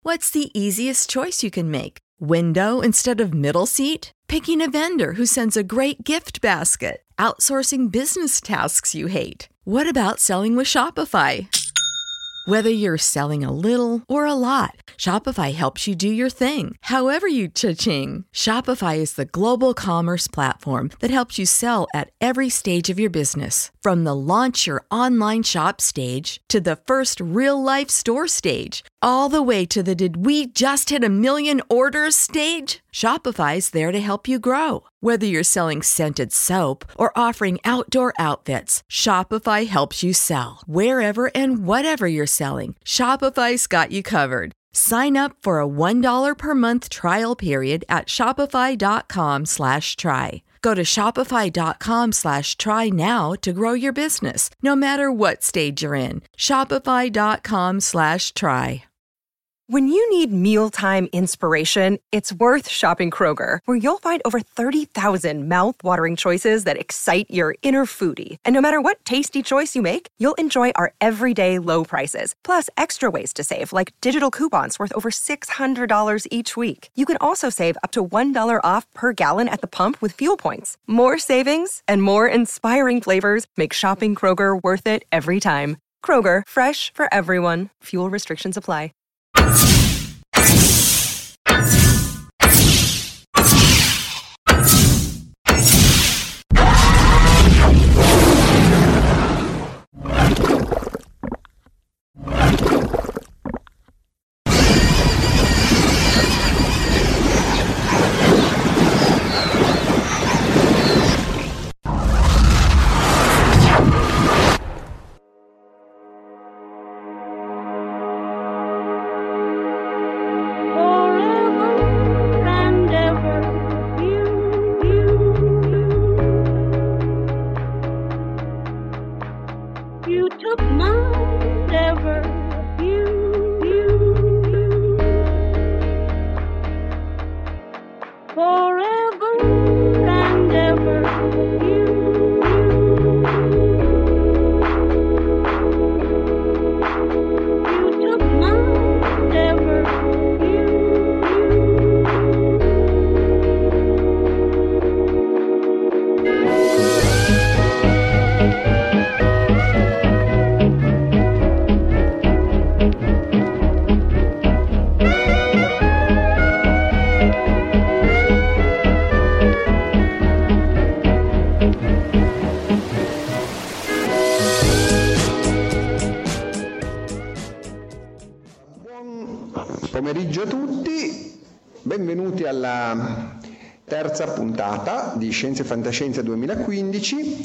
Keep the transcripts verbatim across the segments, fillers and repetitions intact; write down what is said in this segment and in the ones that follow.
What's the easiest choice you can make? Window instead of middle seat? Picking a vendor who sends a great gift basket? Outsourcing business tasks you hate? What about selling with Shopify? Whether you're selling a little or a lot, Shopify helps you do your thing, however you cha-ching. Shopify is the global commerce platform that helps you sell at every stage of your business. From the launch your online shop stage to the first real-life store stage, all the way to the did we just hit a million orders stage. Shopify's there to help you grow. Whether you're selling scented soap or offering outdoor outfits, Shopify helps you sell. Wherever and whatever you're selling, Shopify's got you covered. Sign up for a one dollar per month trial period at shopify.com slash try. Go to shopify.com slash try now to grow your business, no matter what stage you're in. Shopify.com slash try. When you need mealtime inspiration, it's worth shopping Kroger, where you'll find over thirty thousand mouth-watering choices that excite your inner foodie. And no matter what tasty choice you make, you'll enjoy our everyday low prices, plus extra ways to save, like digital coupons worth over six hundred dollars each week. You can also save up to one dollar off per gallon at the pump with fuel points. More savings and more inspiring flavors make shopping Kroger worth it every time. Kroger, fresh for everyone. Fuel restrictions apply. Pomeriggio a tutti, benvenuti alla terza puntata di Scienze e Fantascienza duemilaquindici,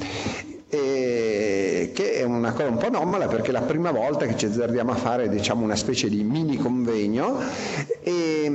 e che è una cosa un po' anomala perché è la prima volta che ci azzardiamo a fare, diciamo, una specie di mini convegno, e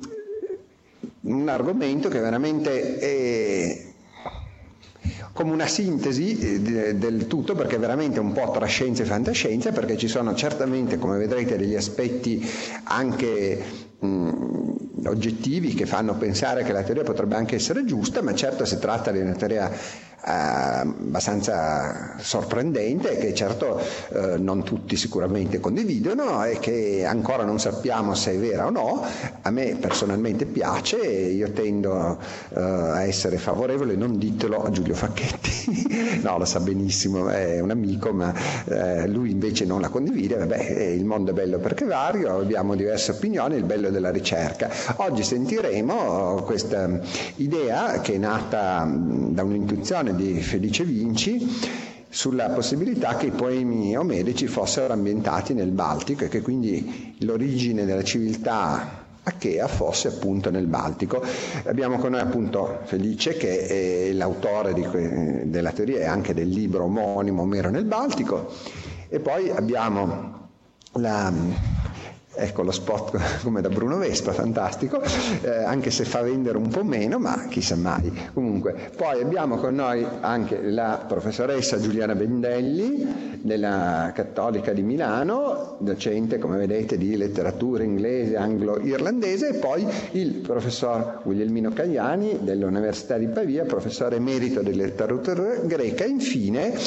un argomento che veramente è come una sintesi del tutto, perché è veramente un po' tra scienza e fantascienza, perché ci sono certamente, come vedrete, degli aspetti anche mh, oggettivi che fanno pensare che la teoria potrebbe anche essere giusta, ma certo si tratta di una teoria eh, abbastanza sorprendente, che certo eh, non tutti sicuramente condividono e che ancora non sappiamo se è vera o no. A me personalmente piace e io tendo eh, a essere favorevole. Non ditelo a Giulio Facchetti, no, lo sa benissimo, è un amico, ma eh, lui invece non la condivide. Vabbè, il mondo è bello perché è vario, abbiamo diverse opinioni, il bello della ricerca. Oggi sentiremo questa idea che è nata da un'intuizione di Felice Vinci sulla possibilità che i poemi omerici fossero ambientati nel Baltico e che quindi l'origine della civiltà Achea fosse appunto nel Baltico. Abbiamo con noi appunto Felice, che è l'autore di que- della teoria e anche del libro omonimo Omero nel Baltico, e poi abbiamo la... Ecco lo spot come da Bruno Vespa, fantastico, eh, anche se fa vendere un po' meno, ma chissà mai. Comunque, poi abbiamo con noi anche la professoressa Giuliana Bendelli della Cattolica di Milano, docente, come vedete, di letteratura inglese, anglo-irlandese, e poi il professor Guglielmino Cagliani dell'Università di Pavia, professore emerito di letteratura greca, e infine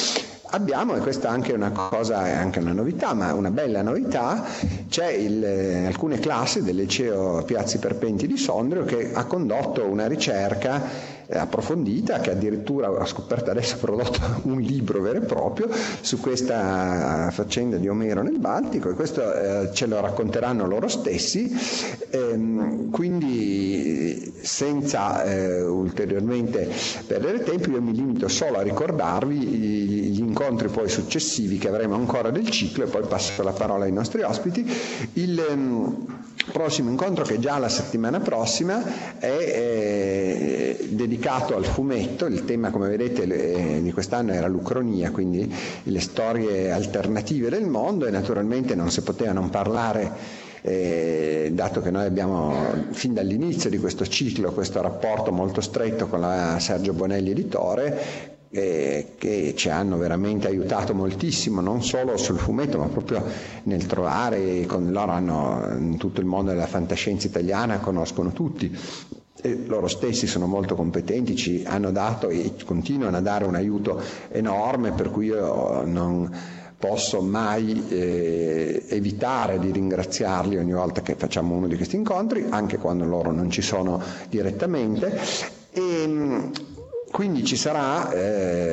abbiamo, e questa anche è una cosa, è anche una novità, ma una bella novità, c'è il, alcune classi del liceo Piazzi Perpenti di Sondrio che ha condotto una ricerca approfondita, che addirittura ho scoperto adesso ha prodotto un libro vero e proprio su questa faccenda di Omero nel Baltico, e questo eh, ce lo racconteranno loro stessi, ehm, quindi senza eh, ulteriormente perdere tempo io mi limito solo a ricordarvi gli incontri poi successivi che avremo ancora del ciclo, e poi passo la parola ai nostri ospiti. Il ehm, prossimo incontro, che già la settimana prossima, è eh, dedicato al fumetto. Il tema, come vedete, le, di quest'anno era l'Ucronia, quindi le storie alternative del mondo, e naturalmente non si poteva non parlare, eh, dato che noi abbiamo fin dall'inizio di questo ciclo questo rapporto molto stretto con la Sergio Bonelli editore, Eh, che ci hanno veramente aiutato moltissimo, non solo sul fumetto ma proprio nel trovare, con loro hanno in tutto il mondo della fantascienza italiana, conoscono tutti, e loro stessi sono molto competenti, ci hanno dato e continuano a dare un aiuto enorme, per cui io non posso mai eh, evitare di ringraziarli ogni volta che facciamo uno di questi incontri, anche quando loro non ci sono direttamente. E quindi ci sarà eh,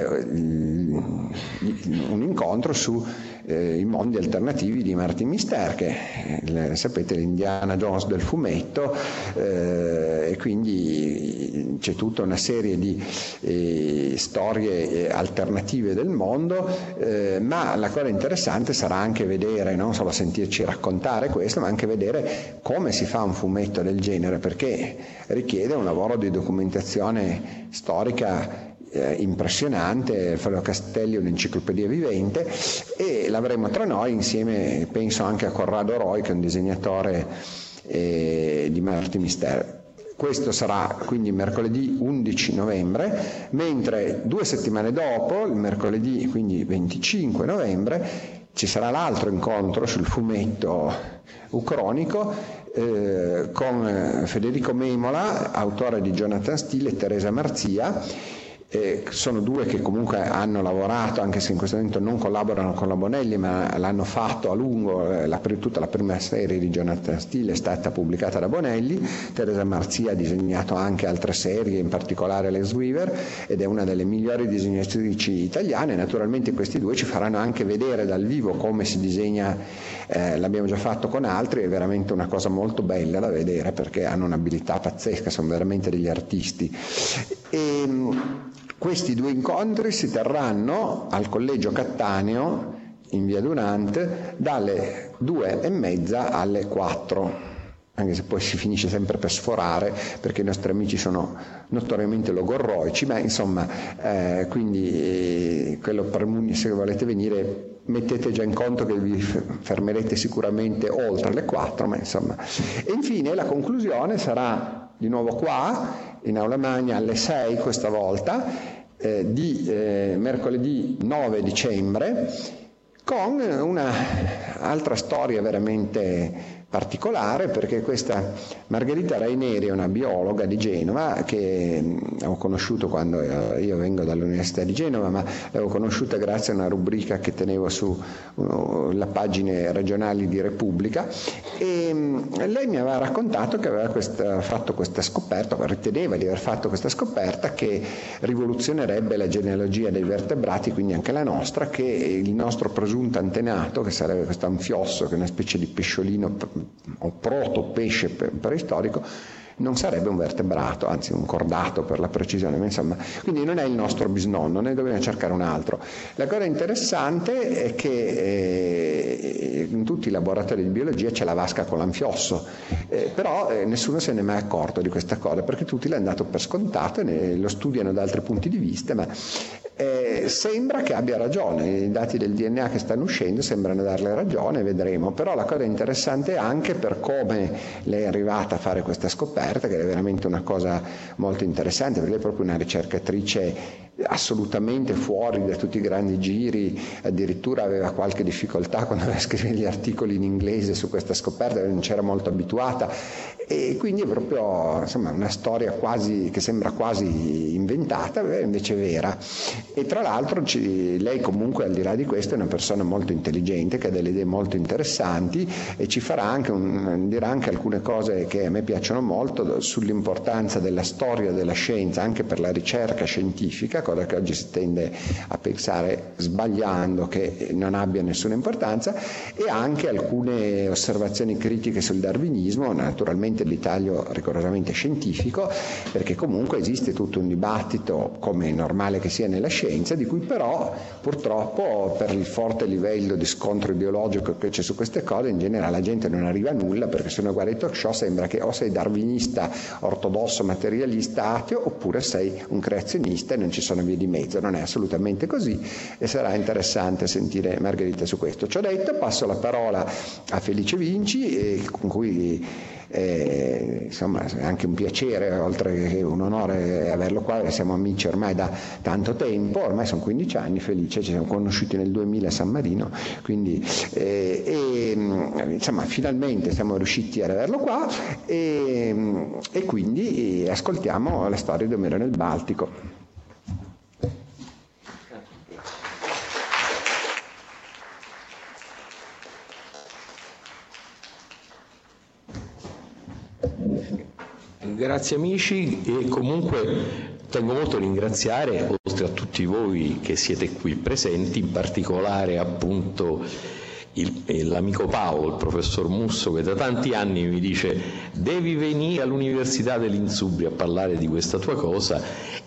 un incontro su eh, i mondi alternativi di Martin Mister, che eh, sapete l'Indiana Jones del fumetto, eh, e quindi c'è tutta una serie di eh, storie alternative del mondo, eh, ma la cosa interessante sarà anche vedere, non solo sentirci raccontare questo, ma anche vedere come si fa un fumetto del genere, perché richiede un lavoro di documentazione storica eh, impressionante. Alfredo Castelli è un'enciclopedia vivente, e l'avremo tra noi insieme, penso anche a Corrado Roy, che è un disegnatore eh, di Martin Mister. Questo sarà quindi mercoledì undici novembre, mentre due settimane dopo, il mercoledì quindi venticinque novembre, ci sarà l'altro incontro sul fumetto ucronico eh, con Federico Memola, autore di Jonathan Steele, e Teresa Marzia. Eh, sono due che comunque hanno lavorato, anche se in questo momento non collaborano con la Bonelli, ma l'hanno fatto a lungo. Eh, la, tutta la prima serie di Jonathan Steele è stata pubblicata da Bonelli. Teresa Marzia ha disegnato anche altre serie, in particolare Les Weaver, ed è una delle migliori disegnatrici italiane. Naturalmente questi due ci faranno anche vedere dal vivo come si disegna, eh, l'abbiamo già fatto con altri, è veramente una cosa molto bella da vedere, perché hanno un'abilità pazzesca, sono veramente degli artisti. E, questi due incontri si terranno al Collegio Cattaneo in via Dunant dalle due e mezza alle quattro, anche se poi si finisce sempre per sforare, perché i nostri amici sono notoriamente logorroici, ma insomma eh, quindi eh, quello per, se volete venire mettete già in conto che vi fermerete sicuramente oltre le quattro, ma insomma. E infine la conclusione sarà di nuovo qua in Aula Magna alle sei questa volta, eh, di eh, mercoledì nove dicembre, con una altra storia veramente particolare, perché questa Margherita Raineri è una biologa di Genova che ho conosciuto quando io vengo dall'Università di Genova, ma l'avevo conosciuta grazie a una rubrica che tenevo su uh, le pagine regionali di Repubblica, e um, lei mi aveva raccontato che aveva questa, fatto questa scoperta, riteneva di aver fatto questa scoperta che rivoluzionerebbe la genealogia dei vertebrati, quindi anche la nostra, che il nostro presunto antenato, che sarebbe questo anfiosso, che è una specie di pesciolino o proto pesce preistorico, non sarebbe un vertebrato, anzi un cordato per la precisione, ma insomma, quindi non è il nostro bisnonno, ne dobbiamo cercare un altro. La cosa interessante è che eh, in tutti i laboratori di biologia c'è la vasca con l'anfiosso, eh, però eh, nessuno se ne è mai accorto di questa cosa, perché tutti l'hanno dato per scontato e ne, lo studiano da altri punti di vista, ma eh, sembra che abbia ragione. I dati del D N A che stanno uscendo sembrano darle ragione, vedremo. Però la cosa interessante è anche per come lei è arrivata a fare questa scoperta, che è veramente una cosa molto interessante, perché lei è proprio una ricercatrice assolutamente fuori da tutti i grandi giri, addirittura aveva qualche difficoltà quando aveva scritto gli articoli in inglese su questa scoperta, non c'era molto abituata, E quindi è proprio, insomma, una storia quasi che sembra quasi inventata, invece è vera. E tra l'altro ci, lei comunque, al di là di questo, è una persona molto intelligente, che ha delle idee molto interessanti, e ci farà anche un, dirà anche alcune cose che a me piacciono molto sull'importanza della storia della scienza anche per la ricerca scientifica, cosa che oggi si tende a pensare, sbagliando, che non abbia nessuna importanza, e anche alcune osservazioni critiche sul darwinismo, naturalmente di taglio rigorosamente scientifico, perché comunque esiste tutto un dibattito, come è normale che sia nella scienza, di cui però purtroppo, per il forte livello di scontro ideologico che c'è su queste cose, in generale la gente non arriva a nulla, perché se uno guarda i talk show sembra che o sei darwinista, ortodosso, materialista, ateo, oppure sei un creazionista e non ci sono vie di mezzo. Non è assolutamente così, e sarà interessante sentire Margherita su questo. Ciò detto, passo la parola a Felice Vinci, eh, con cui Eh, insomma è anche un piacere, oltre che un onore averlo qua, siamo amici ormai da tanto tempo, ormai sono quindici anni. Felice, ci siamo conosciuti nel duemila a San Marino, quindi eh, e, insomma finalmente siamo riusciti ad averlo qua, e, e quindi ascoltiamo la storia di Omero nel Baltico. Grazie amici, e comunque tengo molto a ringraziare, oltre a tutti voi che siete qui presenti, in particolare appunto il, l'amico Paolo, il professor Musso, che da tanti anni mi dice: devi venire all'Università dell'Insubria a parlare di questa tua cosa,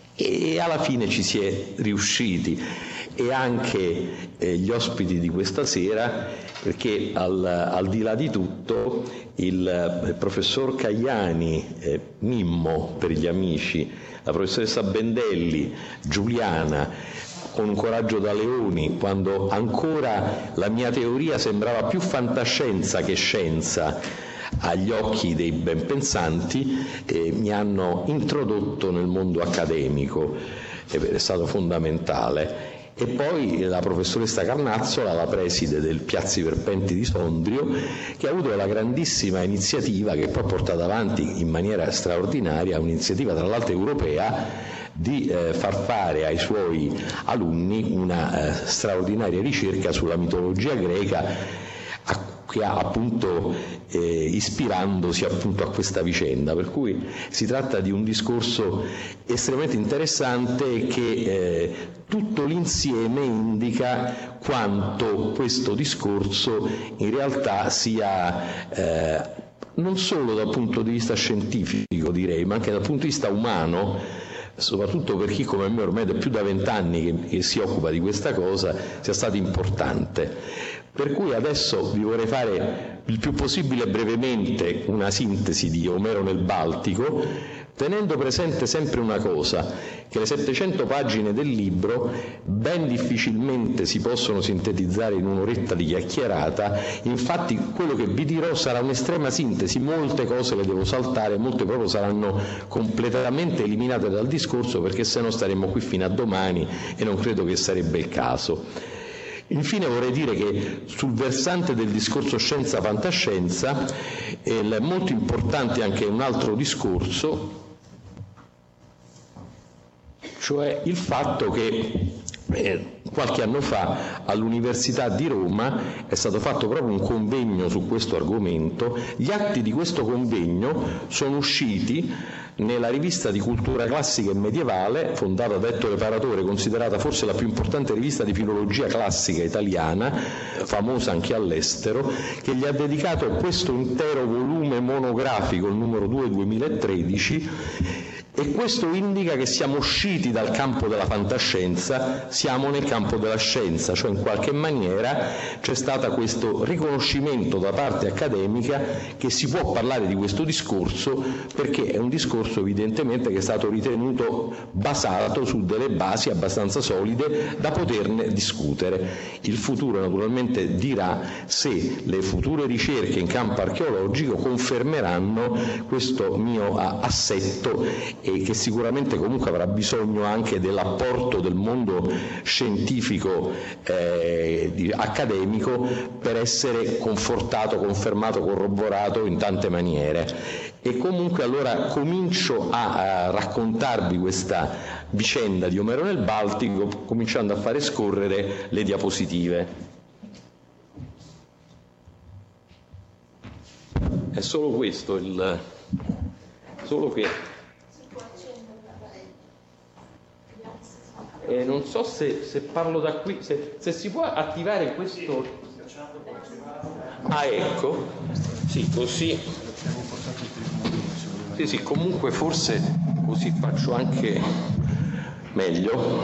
e alla fine ci si è riusciti. E anche eh, gli ospiti di questa sera, perché al, al di là di tutto il, il professor Cagliani, eh, Mimmo per gli amici, la professoressa Bendelli, Giuliana, con un coraggio da leoni, quando ancora la mia teoria sembrava più fantascienza che scienza agli occhi dei ben pensanti, eh, mi hanno introdotto nel mondo accademico, è stato fondamentale. E poi la professoressa Carnazzola, la preside del Piazzi Verpenti di Sondrio, che ha avuto la grandissima iniziativa, che poi ha portato avanti in maniera straordinaria, un'iniziativa tra l'altro europea, di eh, far fare ai suoi alunni una eh, straordinaria ricerca sulla mitologia greca, a che ha appunto eh, ispirandosi appunto a questa vicenda, per cui si tratta di un discorso estremamente interessante che eh, tutto l'insieme indica quanto questo discorso in realtà sia eh, non solo dal punto di vista scientifico, direi, ma anche dal punto di vista umano, soprattutto per chi come me ormai da più da vent'anni che, che si occupa di questa cosa, sia stato importante. Per cui adesso vi vorrei fare il più possibile brevemente una sintesi di Omero nel Baltico, tenendo presente sempre una cosa, che le settecento pagine del libro ben difficilmente si possono sintetizzare in un'oretta di chiacchierata. Infatti quello che vi dirò sarà un'estrema sintesi, molte cose le devo saltare, molte proprio saranno completamente eliminate dal discorso, perché sennò staremmo qui fino a domani e non credo che sarebbe il caso. Infine vorrei dire che sul versante del discorso scienza-fantascienza è molto importante anche un altro discorso, cioè il fatto che eh, qualche anno fa all'Università di Roma è stato fatto proprio un convegno su questo argomento. Gli atti di questo convegno sono usciti nella rivista di cultura classica e medievale, fondata da Ettore Paratore, considerata forse la più importante rivista di filologia classica italiana, famosa anche all'estero, che gli ha dedicato questo intero volume monografico, il numero due duemilatredici, e questo indica che siamo usciti dal campo della fantascienza, siamo nel campo della scienza, cioè in qualche maniera c'è stato questo riconoscimento da parte accademica che si può parlare di questo discorso, perché è un discorso evidentemente che è stato ritenuto basato su delle basi abbastanza solide da poterne discutere. Il futuro naturalmente dirà se le future ricerche in campo archeologico confermeranno questo mio assetto e che sicuramente comunque avrà bisogno anche dell'apporto del mondo scientifico eh, di, accademico per essere confortato, confermato, corroborato in tante maniere. E comunque allora comincio a, a raccontarvi questa vicenda di Omero nel Baltico, cominciando a fare scorrere le diapositive. È solo questo il solo che eh, non so se, se parlo da qui, se, se si può attivare questo. Ah, ecco, sì, così. Sì, sì, comunque forse così faccio anche meglio.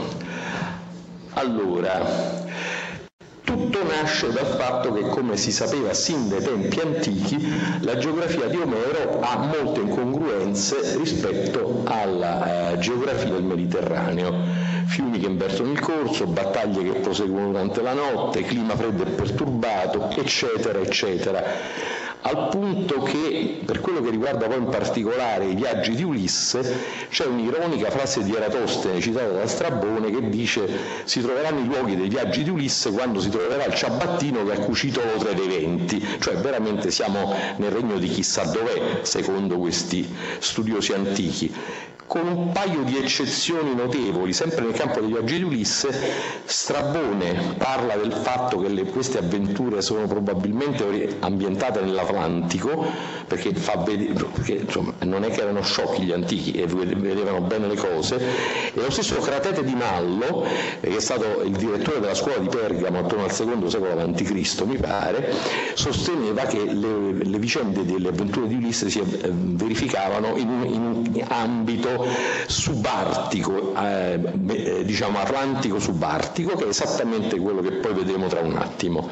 Allora, tutto nasce dal fatto che, come si sapeva sin dai tempi antichi, la geografia di Omero ha molte incongruenze rispetto alla eh, geografia del Mediterraneo. Fiumi che invertono il corso, battaglie che proseguono durante la notte, clima freddo e perturbato, eccetera, eccetera. Al punto che, per quello che riguarda poi in particolare i viaggi di Ulisse, c'è un'ironica frase di Eratostene citata da Strabone che dice: si troveranno i luoghi dei viaggi di Ulisse quando si troverà il ciabattino che ha cucito l'otre dei venti. Cioè veramente siamo nel regno di chissà dov'è, secondo questi studiosi antichi. Con un paio di eccezioni notevoli, sempre nel campo dei viaggi di Ulisse, Strabone parla del fatto che le, queste avventure sono probabilmente ambientate nell'Atlantico, perché, fa vedere, perché insomma, non è che erano sciocchi gli antichi e vedevano bene le cose, e lo stesso Cratete di Mallo, eh, che è stato il direttore della scuola di Pergamo attorno al secondo secolo avanti Cristo, mi pare, sosteneva che le, le vicende delle avventure di Ulisse si eh, verificavano in un, in un ambito subartico, eh, diciamo atlantico subartico, che è esattamente quello che poi vedremo tra un attimo.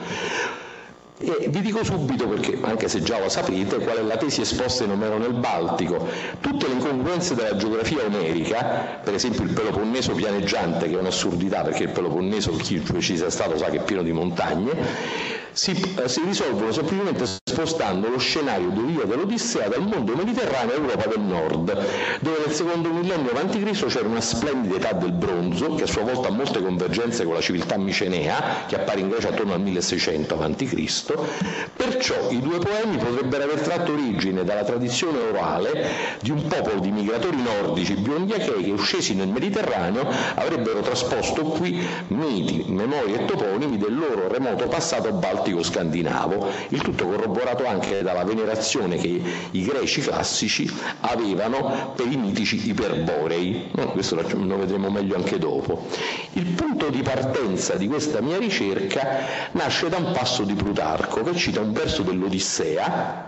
E vi dico subito, perché anche se già lo sapete, qual è la tesi esposta in Omero nel Baltico. Tutte le incongruenze della geografia omerica, per esempio il Peloponneso pianeggiante, che è un'assurdità perché il Peloponneso, chi ci sia stato sa che è pieno di montagne, si, eh, si risolvono semplicemente spostando lo scenario dell'Ilia dell'Odissea dal mondo mediterraneo all'Europa del Nord, dove nel secondo millennio avanti Cristo c'era una splendida età del bronzo, che a sua volta ha molte convergenze con la civiltà micenea, che appare in Grecia attorno al milleseicento avanti Cristo. Perciò i due poemi potrebbero aver tratto origine dalla tradizione orale di un popolo di migratori nordici biondi achei che, uscesi nel Mediterraneo, avrebbero trasposto qui miti, memorie e toponimi del loro remoto passato baltico scandinavo, il tutto corroborato anche dalla venerazione che i greci classici avevano per i mitici iperborei. Questo lo vedremo meglio anche dopo. Il punto di partenza di questa mia ricerca nasce da un passo di Plutarco, che cita un verso dell'Odissea,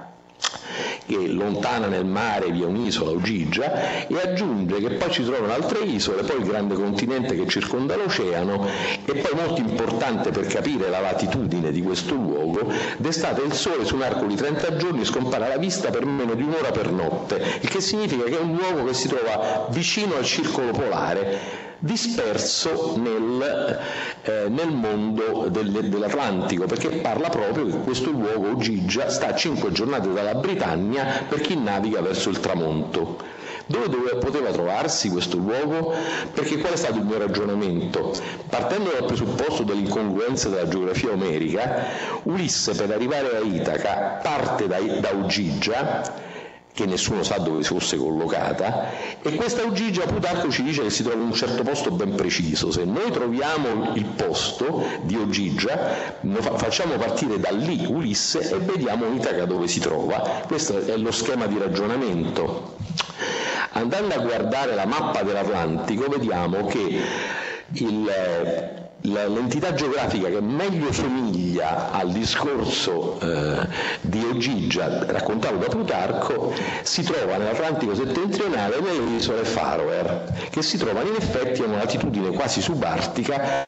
che lontana nel mare vi è un'isola, Ogygia, e aggiunge che poi ci trovano altre isole, poi il grande continente che circonda l'oceano, e poi molto importante per capire la latitudine di questo luogo, d'estate il sole su un arco di trenta giorni scompare alla vista per meno di un'ora per notte, il che significa che è un luogo che si trova vicino al circolo polare, disperso nel, eh, nel mondo del, dell'Atlantico, perché parla proprio che questo luogo, Ogygia, sta a cinque giornate dalla Britannia per chi naviga verso il tramonto. Dove, dove poteva trovarsi questo luogo? Perché qual è stato il mio ragionamento? Partendo dal presupposto dell'incongruenza della geografia omerica, Ulisse per arrivare a Itaca parte da, da Ogygia, che nessuno sa dove si fosse collocata, e questa Ogygia Plutarco ci dice che si trova in un certo posto ben preciso. Se noi troviamo il posto di Ogygia, facciamo partire da lì Ulisse e vediamo Itaca dove si trova. Questo è lo schema di ragionamento. Andando a guardare la mappa dell'Atlantico, vediamo che il l'entità geografica che meglio somiglia al discorso eh, di Ogygia raccontato da Plutarco si trova nell'Atlantico settentrionale, nelle isole Faroe, che si trovano in effetti a una latitudine quasi subartica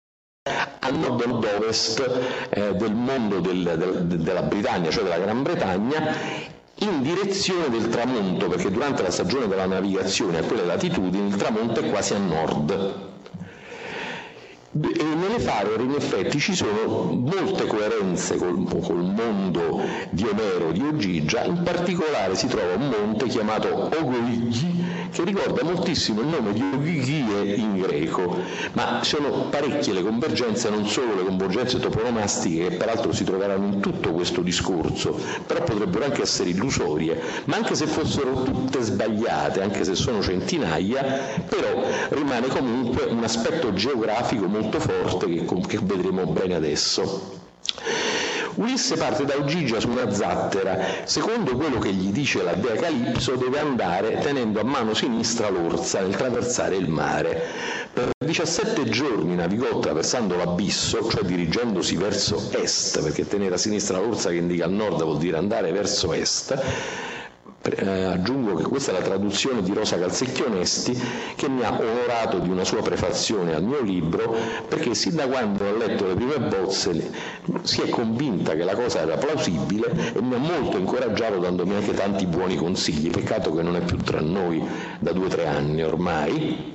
a nord-ovest eh, del mondo del, del, della Britannia, cioè della Gran Bretagna, in direzione del tramonto, perché durante la stagione della navigazione a quelle latitudini il tramonto è quasi a nord. E nelle Faroe in effetti ci sono molte coerenze col, col mondo di Omero, di Ogygia. In particolare si trova un monte chiamato Ogoligi, che ricorda moltissimo il nome di Ogygie in greco, ma sono parecchie le convergenze, non solo le convergenze toponomastiche, che peraltro si troveranno in tutto questo discorso, però potrebbero anche essere illusorie, ma anche se fossero tutte sbagliate, anche se sono centinaia, però rimane comunque un aspetto geografico molto forte che, che vedremo bene adesso. Ulisse parte da Ogygia su una zattera. Secondo quello che gli dice la dea Calipso, deve andare tenendo a mano sinistra l'orsa nel traversare il mare. Per diciassette giorni navigò attraversando l'abisso, cioè dirigendosi verso est, perché tenere a sinistra l'orsa che indica il nord vuol dire andare verso est. Eh, aggiungo che questa è la traduzione di Rosa Calzecchionesti, che mi ha onorato di una sua prefazione al mio libro, perché sin da quando ho letto le prime bozze si è convinta che la cosa era plausibile e mi ha molto incoraggiato, dandomi anche tanti buoni consigli. Peccato che non è più tra noi da due o tre anni ormai.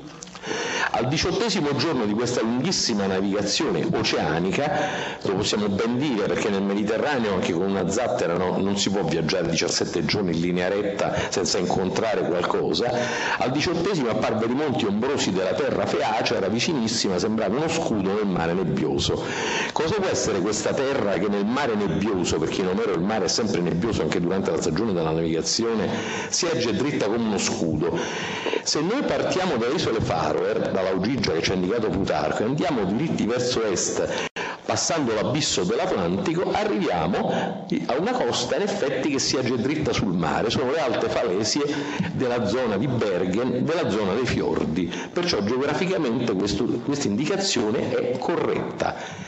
Al diciottesimo giorno di questa lunghissima navigazione oceanica, lo possiamo ben dire perché nel Mediterraneo anche con una zattera no, non si può viaggiare diciassette giorni in linea retta senza incontrare qualcosa, al diciottesimo apparve i monti ombrosi della terra feacea, era vicinissima, sembrava uno scudo nel mare nebbioso. Cosa può essere questa terra che nel mare nebbioso, perché in Omero il mare è sempre nebbioso anche durante la stagione della navigazione, si erge dritta come uno scudo? Se noi partiamo dalle isole Faroe, dalla Ogygia che ci ha indicato Plutarco, e andiamo diritti verso est, passando l'abisso dell'Atlantico, arriviamo a una costa in effetti che si erge dritta sul mare, sono le alte falesie della zona di Bergen, della zona dei fiordi, perciò geograficamente questa indicazione è corretta.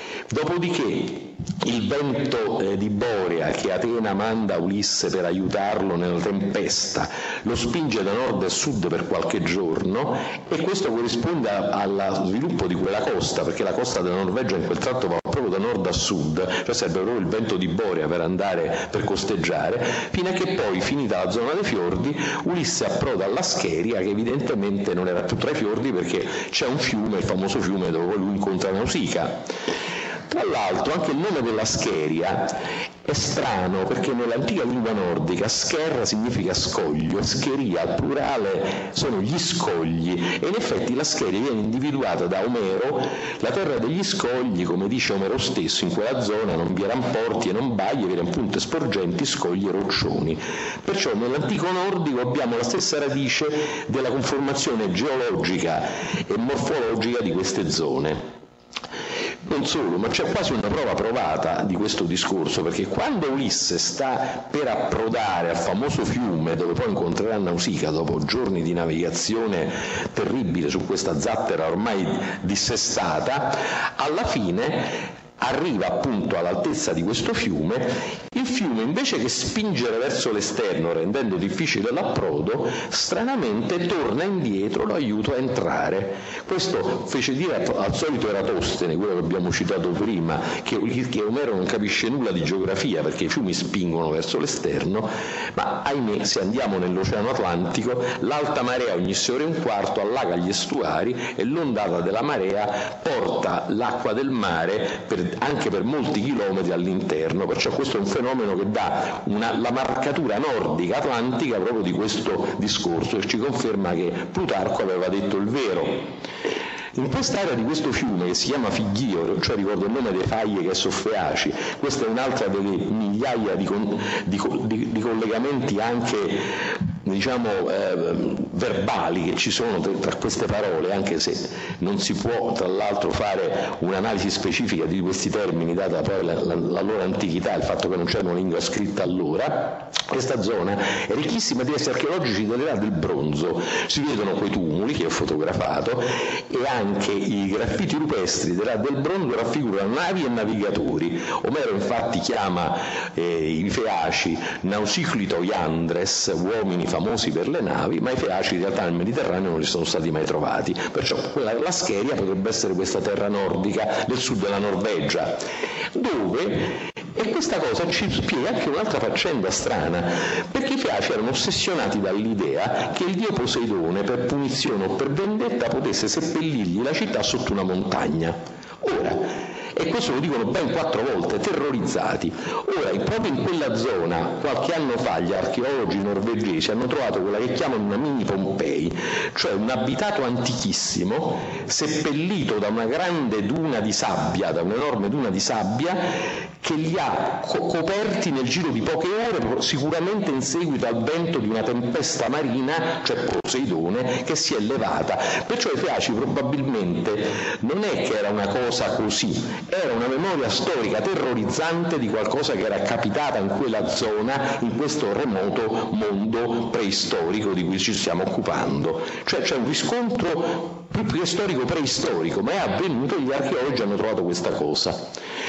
Dopodiché il vento eh, di Borea che Atena manda a Ulisse per aiutarlo nella tempesta lo spinge da nord e sud per qualche giorno, e questo corrisponde allo sviluppo di quella costa, perché la costa della Norvegia in quel tratto va proprio da nord a sud, cioè serve proprio il vento di Borea per andare, per costeggiare, fino a che poi, finita la zona dei fiordi, Ulisse approda alla Scheria, che evidentemente non era più tra i fiordi perché c'è un fiume, il famoso fiume dove lui incontra Nausicaa. Tra l'altro anche il nome della Scheria è strano, perché nell'antica lingua nordica scherra significa scoglio, scheria al plurale sono gli scogli, e in effetti la Scheria viene individuata da Omero, la terra degli scogli, come dice Omero stesso, in quella zona non vi erano porti e non baie, vi erano punte sporgenti, scogli e roccioni. Perciò nell'antico nordico abbiamo la stessa radice della conformazione geologica e morfologica di queste zone. Non solo, ma c'è quasi una prova provata di questo discorso, perché quando Ulisse sta per approdare al famoso fiume dove poi incontrerà Nausicaa dopo giorni di navigazione terribile su questa zattera ormai dissestata, alla fine arriva appunto all'altezza di questo fiume. Il fiume, invece che spingere verso l'esterno rendendo difficile l'approdo, stranamente torna indietro, lo aiuta a entrare. Questo fece dire al solito Eratostene, quello che abbiamo citato prima, che, che Omero non capisce nulla di geografia perché i fiumi spingono verso l'esterno, ma ahimè, se andiamo nell'Oceano Atlantico, l'alta marea ogni sei ore e un quarto allaga gli estuari e l'ondata della marea porta l'acqua del mare per anche per molti chilometri all'interno, perciò questo è un fenomeno che dà una, la marcatura nordica atlantica proprio di questo discorso, e ci conferma che Plutarco aveva detto il vero. In quest'area di questo fiume, che si chiama Fighio, cioè ricordo il nome dei faglie che è Soffeaci, questa è un'altra delle migliaia di, con, di, di, di collegamenti anche diciamo eh, verbali che ci sono tra queste parole, anche se non si può tra l'altro fare un'analisi specifica di questi termini data poi la, la, la loro antichità, il fatto che non c'era una lingua scritta allora. Questa zona è ricchissima di resti archeologici dell'età del bronzo, si vedono quei tumuli che ho fotografato e anche i graffiti rupestri dell'età del bronzo raffigurano navi e navigatori. Omero infatti chiama eh, i Feaci Nausiclito Iandres, uomini famosi per le navi, ma i Feaci in realtà nel Mediterraneo non li sono stati mai trovati, perciò quella, la Scheria potrebbe essere questa terra nordica del sud della Norvegia, dove, e questa cosa ci spiega anche un'altra faccenda strana, perché i Feaci erano ossessionati dall'idea che il dio Poseidone, per punizione o per vendetta, potesse seppellirgli la città sotto una montagna. Ora, è e questo lo dicono ben quattro volte, terrorizzati. Ora, proprio in quella zona, qualche anno fa, gli archeologi norvegesi hanno trovato quella che chiamano una mini Pompei, cioè un abitato antichissimo, seppellito da una grande duna di sabbia, da un'enorme duna di sabbia, che li ha co- coperti nel giro di poche ore, sicuramente in seguito al vento di una tempesta marina, cioè Poseidone, che si è levata. Perciò i Feaci probabilmente non è che era una cosa così, era una memoria storica terrorizzante di qualcosa che era capitata in quella zona, in questo remoto mondo preistorico di cui ci stiamo occupando. Cioè c'è un riscontro più che storico preistorico, ma è avvenuto e gli archeologi hanno trovato questa cosa.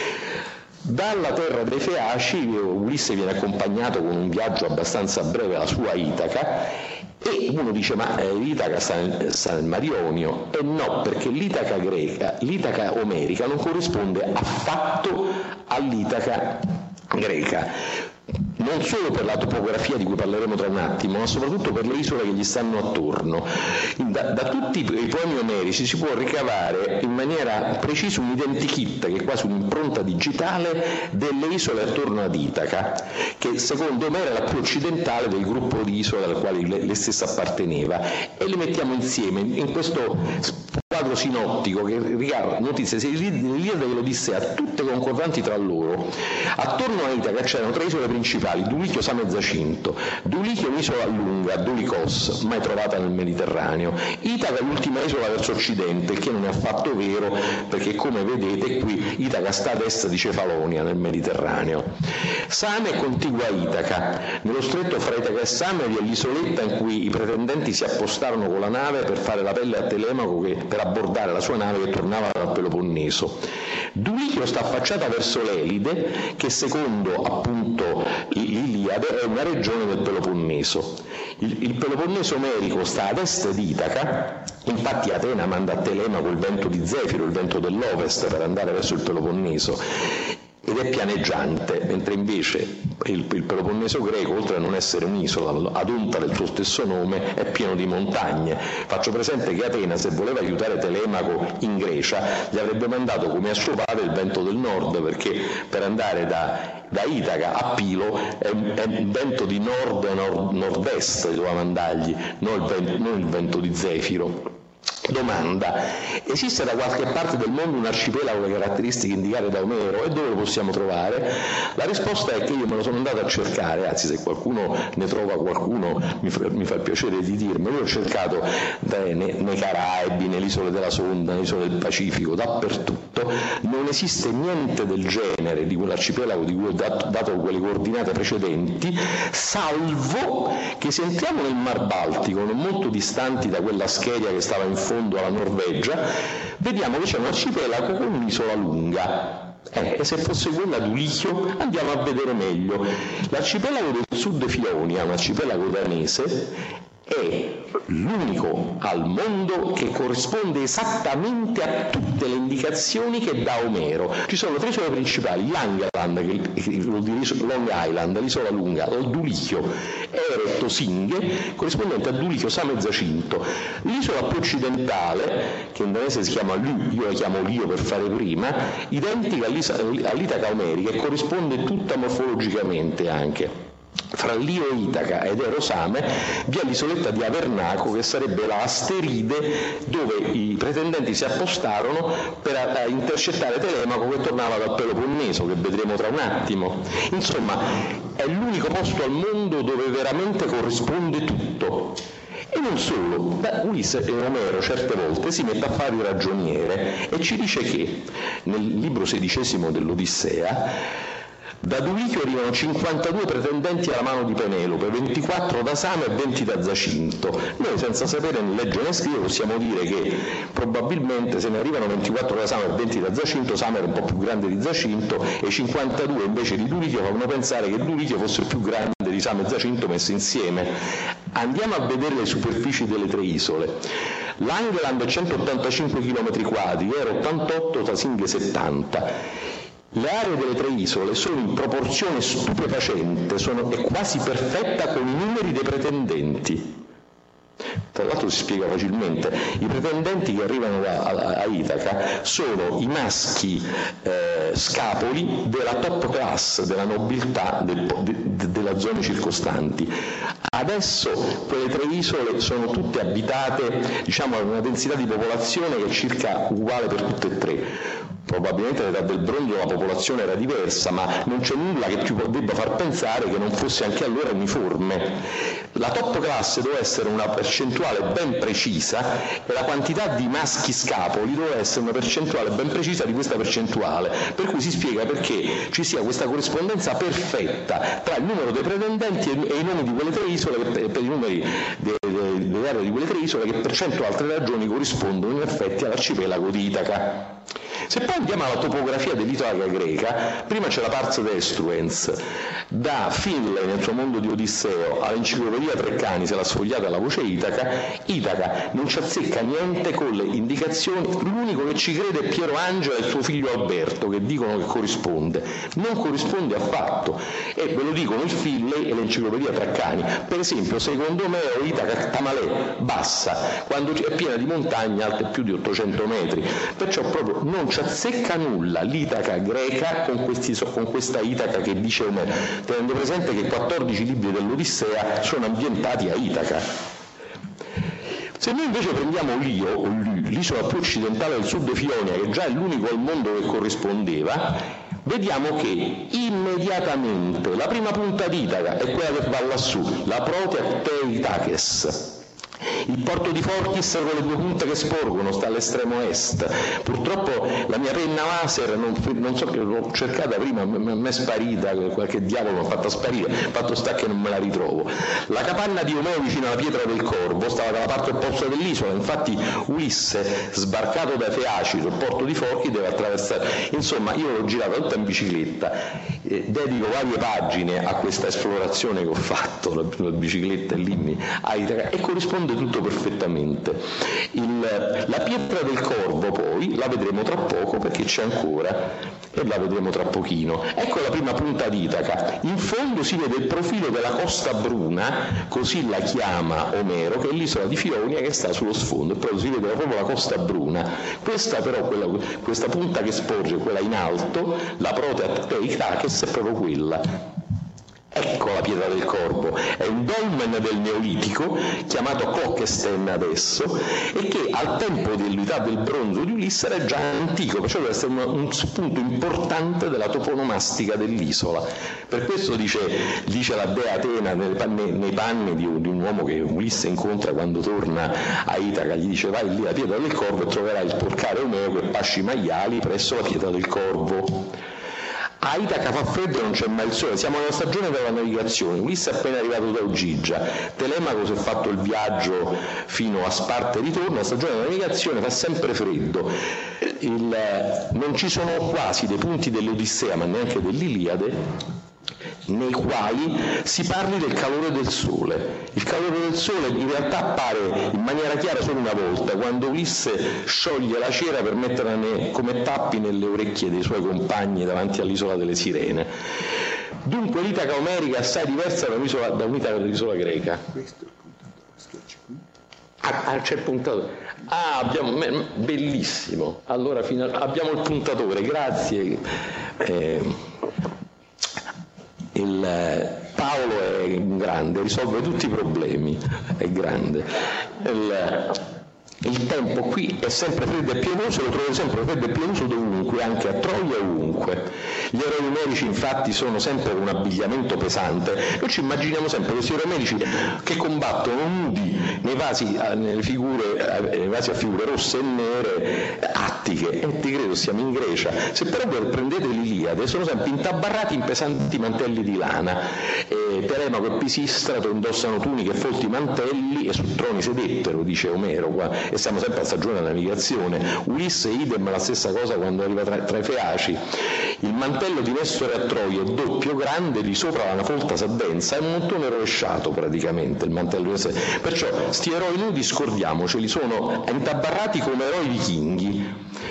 Dalla terra dei Feaci Ulisse viene accompagnato con un viaggio abbastanza breve alla sua Itaca, e uno dice ma eh, l'Itaca sta nel, sta nel Mar Ionio, e no, perché l'Itaca greca, l'Itaca omerica non corrisponde affatto all'Itaca greca, non solo per la topografia di cui parleremo tra un attimo, ma soprattutto per le isole che gli stanno attorno. Da, da tutti i poemi omerici si può ricavare in maniera precisa un identikit, che è quasi un'impronta digitale delle isole attorno ad Itaca, che secondo Omero è la più occidentale del gruppo di isole al quale lei stessa apparteneva, e le mettiamo insieme in questo quadro sinottico che ricava notizie dell'Iliade e dell'Odissea, tutte concordanti tra loro. Attorno a Itaca c'erano tre isole principali: Dulichio, Same e Zacinto. Dulichio è un'isola lunga, Dulikos, mai trovata nel Mediterraneo. Itaca è l'ultima isola verso occidente, il che non è affatto vero, perché come vedete qui Itaca sta ad est di Cefalonia nel Mediterraneo. Same è contigua a Itaca. Nello stretto fra Itaca e Same vi è l'isoletta in cui i pretendenti si appostarono con la nave per fare la pelle a Telemaco, che, per abbordare la sua nave che tornava dal Peloponneso. Dulichio sta affacciata verso l'Elide, che secondo appunto l'Iliade è una regione del Peloponneso. Il, il Peloponneso omerico sta ad est di Itaca, infatti Atena manda a Telemaco il vento di Zefiro, il vento dell'Ovest, per andare verso il Peloponneso, ed è pianeggiante, mentre invece il, il Peloponneso greco, oltre a non essere un'isola, ad onta del suo stesso nome, è pieno di montagne. Faccio presente che Atena, se voleva aiutare Telemaco in Grecia, gli avrebbe mandato come a suo padre il vento del nord, perché per andare da, da Itaca a Pilo è, è un vento di nord e nord, nord-est che doveva mandargli, non il vento, non il vento di Zefiro. Domanda: esiste da qualche parte del mondo un arcipelago con le caratteristiche indicate da Omero, e dove lo possiamo trovare? La risposta è che io me lo sono andato a cercare, anzi se qualcuno ne trova qualcuno mi fa, mi fa il piacere di dirmelo. Io ho cercato nei, nei Caraibi, nelle isole della Sonda, nelle isole del Pacifico, dappertutto. Non esiste niente del genere di quell'arcipelago di cui ho dato, dato quelle coordinate precedenti, salvo che se entriamo nel Mar Baltico, non molto distanti da quella scheria che stava in fondo alla Norvegia, vediamo che c'è un arcipelago con un'isola lunga. Eh, e se fosse quella Dulichio andiamo a vedere meglio. L'arcipelago del Sud Fionia, un arcipelago danese, è l'unico al mondo che corrisponde esattamente a tutte le indicazioni che dà Omero. Ci sono tre isole principali: Langeland, che vuol dire Long Island, l'isola lunga, il Dulichio, Ere, Tosinghe, corrispondente a Dulichio, Same e Zacinto. L'isola più occidentale, che in danese si chiama Lu, io la chiamo Lio per fare prima, identica all'Itaca omerica, e corrisponde tutta morfologicamente anche. Fra Lio e Itaca ed Erosame vi è l'isoletta di Avernaco, che sarebbe la asteride dove i pretendenti si appostarono per intercettare Telemaco che tornava dal Peloponneso, che vedremo tra un attimo. Insomma, è l'unico posto al mondo dove veramente corrisponde tutto. E non solo, beh, Ulisse e Omero certe volte si mette a fare il ragioniere e ci dice che nel libro sedicesimo dell'Odissea da Dulichio arrivano cinquantadue pretendenti alla mano di Penelope, ventiquattro da Same e venti da Zacinto. Noi, senza sapere né leggere né scrivere, possiamo dire che probabilmente se ne arrivano ventiquattro da Same e venti da Zacinto, Same era un po' più grande di Zacinto, e cinquantadue invece di Dulichio fanno pensare che Dulichio fosse più grande di Same e Zacinto messi insieme. Andiamo a vedere le superfici delle tre isole. Langeland è centottantacinque chilometri quadri, Ero ottantotto, Tasinghe settanta. Le aree delle tre isole sono in proporzione stupefacente, sono, è quasi perfetta con i numeri dei pretendenti. Tra l'altro si spiega facilmente, i pretendenti che arrivano a, a, a Itaca sono i maschi eh, scapoli della top class, della nobiltà del, de, della zone circostanti. Adesso quelle tre isole sono tutte abitate, diciamo, a una densità di popolazione che è circa uguale per tutte e tre. Probabilmente all'età del bronzo la popolazione era diversa, ma non c'è nulla che ti debba far pensare che non fosse anche allora uniforme. La top class doveva essere una percentuale ben precisa e la quantità di maschi scapoli doveva essere una percentuale ben precisa di questa percentuale, per cui si spiega perché ci sia questa corrispondenza perfetta tra il numero dei pretendenti e i nomi di quelle tre isole, per i numeri delle aree di quelle tre isole, che per cento altre ragioni corrispondono in effetti all'arcipelago di Itaca. Se poi andiamo alla topografia dell'isola greca, prima c'è la Pars Destruens, da Finlay nel suo mondo di Odisseo all'enciclopedia Treccani, se l'ha sfogliata la voce Itaca, Itaca non ci azzecca niente con le indicazioni, l'unico che ci crede è Piero Angela e il suo figlio Alberto, che dicono che corrisponde, non corrisponde affatto, e ve lo dicono il Finlay e l'enciclopedia Treccani. Per esempio, secondo me Itaca Tamalè, bassa, quando è piena di montagne alte più di ottocento metri, perciò proprio non ci azzecca nulla l'Itaca greca con, questi, con questa Itaca che dice Omero, tenendo presente che quattordici libri dell'Odissea sono ambientati a Itaca. Se noi invece prendiamo l'Io, o l'isola più occidentale del sud Fionia, che già è l'unico al mondo che corrispondeva, vediamo che immediatamente la prima punta d'Itaca è quella che va lassù, la Protea Teitaches. Il porto di Forchis con le due punte che sporgono sta all'estremo est. Purtroppo la mia penna laser, non, non so che l'ho cercata prima, mi è sparita, qualche diavolo mi ha fatta sparire, fatto sta che non me la ritrovo. La capanna di Omeo vicino alla pietra del Corvo stava dalla parte opposta dell'isola, infatti Ulisse, sbarcato dai Feaci sul porto di Forchi, deve attraversare. Insomma, io l'ho girata tutta in bicicletta, eh, dedico varie pagine a questa esplorazione che ho fatto, la, la bicicletta e l'Inni a Itaca, e corrisponde tutto perfettamente. Il, la pietra del Corvo poi la vedremo tra poco, perché c'è ancora, e la vedremo tra pochino. Ecco la prima punta d'Itaca. In fondo si vede il profilo della Costa Bruna, così la chiama Omero, che è l'isola di Fionia che sta sullo sfondo, e poi si vede proprio la Costa Bruna. Questa però, quella, questa punta che sporge, quella in alto, la Protea Teitaches, è proprio quella. Ecco la pietra del Corvo, è un dolmen del Neolitico, chiamato Klockestein adesso, e che al tempo dell'età del bronzo di Ulisse era già antico, perciò deve essere un, un punto importante della toponomastica dell'isola. Per questo dice, dice la dea Atena nei panni, nei panni di, di un uomo che Ulisse incontra quando torna a Itaca, gli dice: vai lì alla pietra del Corvo e troverai il porcare Omeo che pasce i maiali presso la pietra del Corvo. A Itaca fa freddo e non c'è mai il sole, siamo nella stagione della navigazione, Ulisse è appena arrivato da Ugigia, Telemaco si è fatto il viaggio fino a Sparta e ritorno, la stagione della navigazione fa sempre freddo. Il, non ci sono quasi dei punti dell'Odissea, ma neanche dell'Iliade, nei quali si parli del calore del sole. Il calore del sole in realtà appare in maniera chiara solo una volta, quando Ulisse scioglie la cera per metterla come tappi nelle orecchie dei suoi compagni davanti all'isola delle Sirene. Dunque l'Itaca omerica è assai diversa da un'isola, da un'Itaca dell'isola greca. Questo è il puntato. Ah, ah, c'è il puntatore. Ah, abbiamo, bellissimo. Allora fino a, abbiamo il puntatore, grazie. Eh, Il, Paolo è grande, risolve tutti i problemi, è grande. Il, il tempo qui è sempre freddo e piovoso, lo trovo sempre freddo e piovoso dovunque, anche a Troia e ovunque. Gli eroi numerici infatti sono sempre un abbigliamento pesante. Noi ci immaginiamo sempre questi eroi numerici che combattono nudi nei vasi, nelle figure, nei vasi a figure rosse e nere, attiche, e ti credo siamo in Grecia. Se però voi prendete l'Iliade, sono sempre intabarrati in pesanti mantelli di lana. E Telemaco e Pisistrato indossano tuniche e folti mantelli e su troni sedettero, dice Omero qua. E siamo sempre a stagione della navigazione. Ulisse idem la stessa cosa quando arriva tra, tra i Feaci. Il mantello di Nestore a Troia è doppio, grande, di sopra la una folta s'addensa, è un montone rovesciato praticamente il mantello di Nestore. Perciò sti eroi nudi scordiamoceli, sono intabarrati come eroi vichinghi.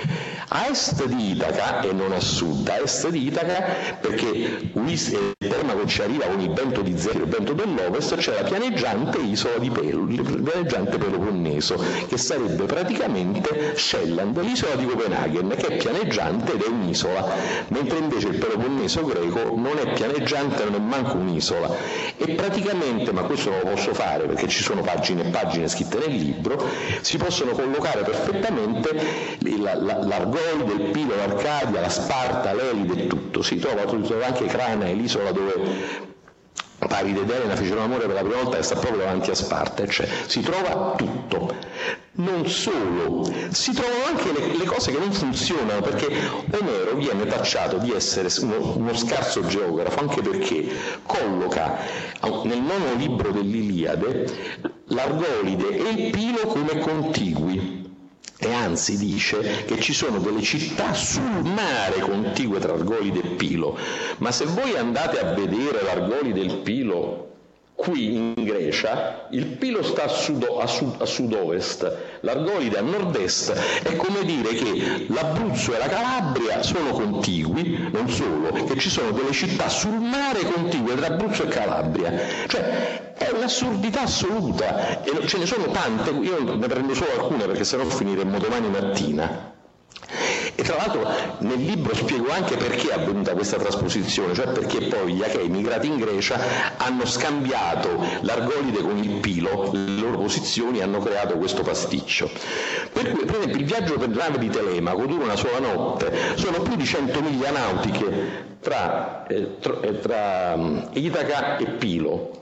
A est di Itaca e non a sud, a est di Itaca perché Ulisse, il Telemaco ci arriva con il vento di Zero, il vento dell'Ovest, c'è la pianeggiante isola di Pelo, il pianeggiante Peloponneso, che sarebbe praticamente Shelland, l'isola di Copenaghen, che è pianeggiante ed è un'isola, mentre invece il Peloponneso greco non è pianeggiante, non è manco un'isola. E praticamente, ma questo non lo posso fare perché ci sono pagine e pagine scritte nel libro, si possono collocare perfettamente la, la, l'Argolide, il Pilo, l'Arcadia, la Sparta, l'Elide e tutto. Si trova, si trova anche Cranae, l'isola dove Paride ed Elena fecero amore per la prima volta, che sta proprio davanti a Sparta, cioè si trova tutto. Non solo, si trovano anche le, le cose che non funzionano, perché Omero viene tacciato di essere uno, uno scarso geografo, anche perché colloca nel nono libro dell'Iliade l'Argolide e il Pilo come contigui. E anzi dice che ci sono delle città sul mare contigue tra Argolide e Pilo, ma se voi andate a vedere l'Argolide e il Pilo qui in Grecia, il Pilo sta a, sud- a, sud- a sud-ovest, l'Argolide a nord-est, è come dire che l'Abruzzo e la Calabria sono contigui, non solo, che ci sono delle città sul mare contigue tra Abruzzo e Calabria, cioè è un'assurdità assoluta, e ce ne sono tante, io ne prendo solo alcune perché sennò finiremmo domani mattina. E tra l'altro nel libro spiego anche perché è avvenuta questa trasposizione, cioè perché poi gli Achei migrati in Grecia hanno scambiato l'Argolide con il Pilo, le loro posizioni hanno creato questo pasticcio. Per, per esempio il viaggio per nave di Telemaco dura una sola notte, sono più di cento miglia nautiche tra, eh, tra, eh, tra um, Itaca e Pilo.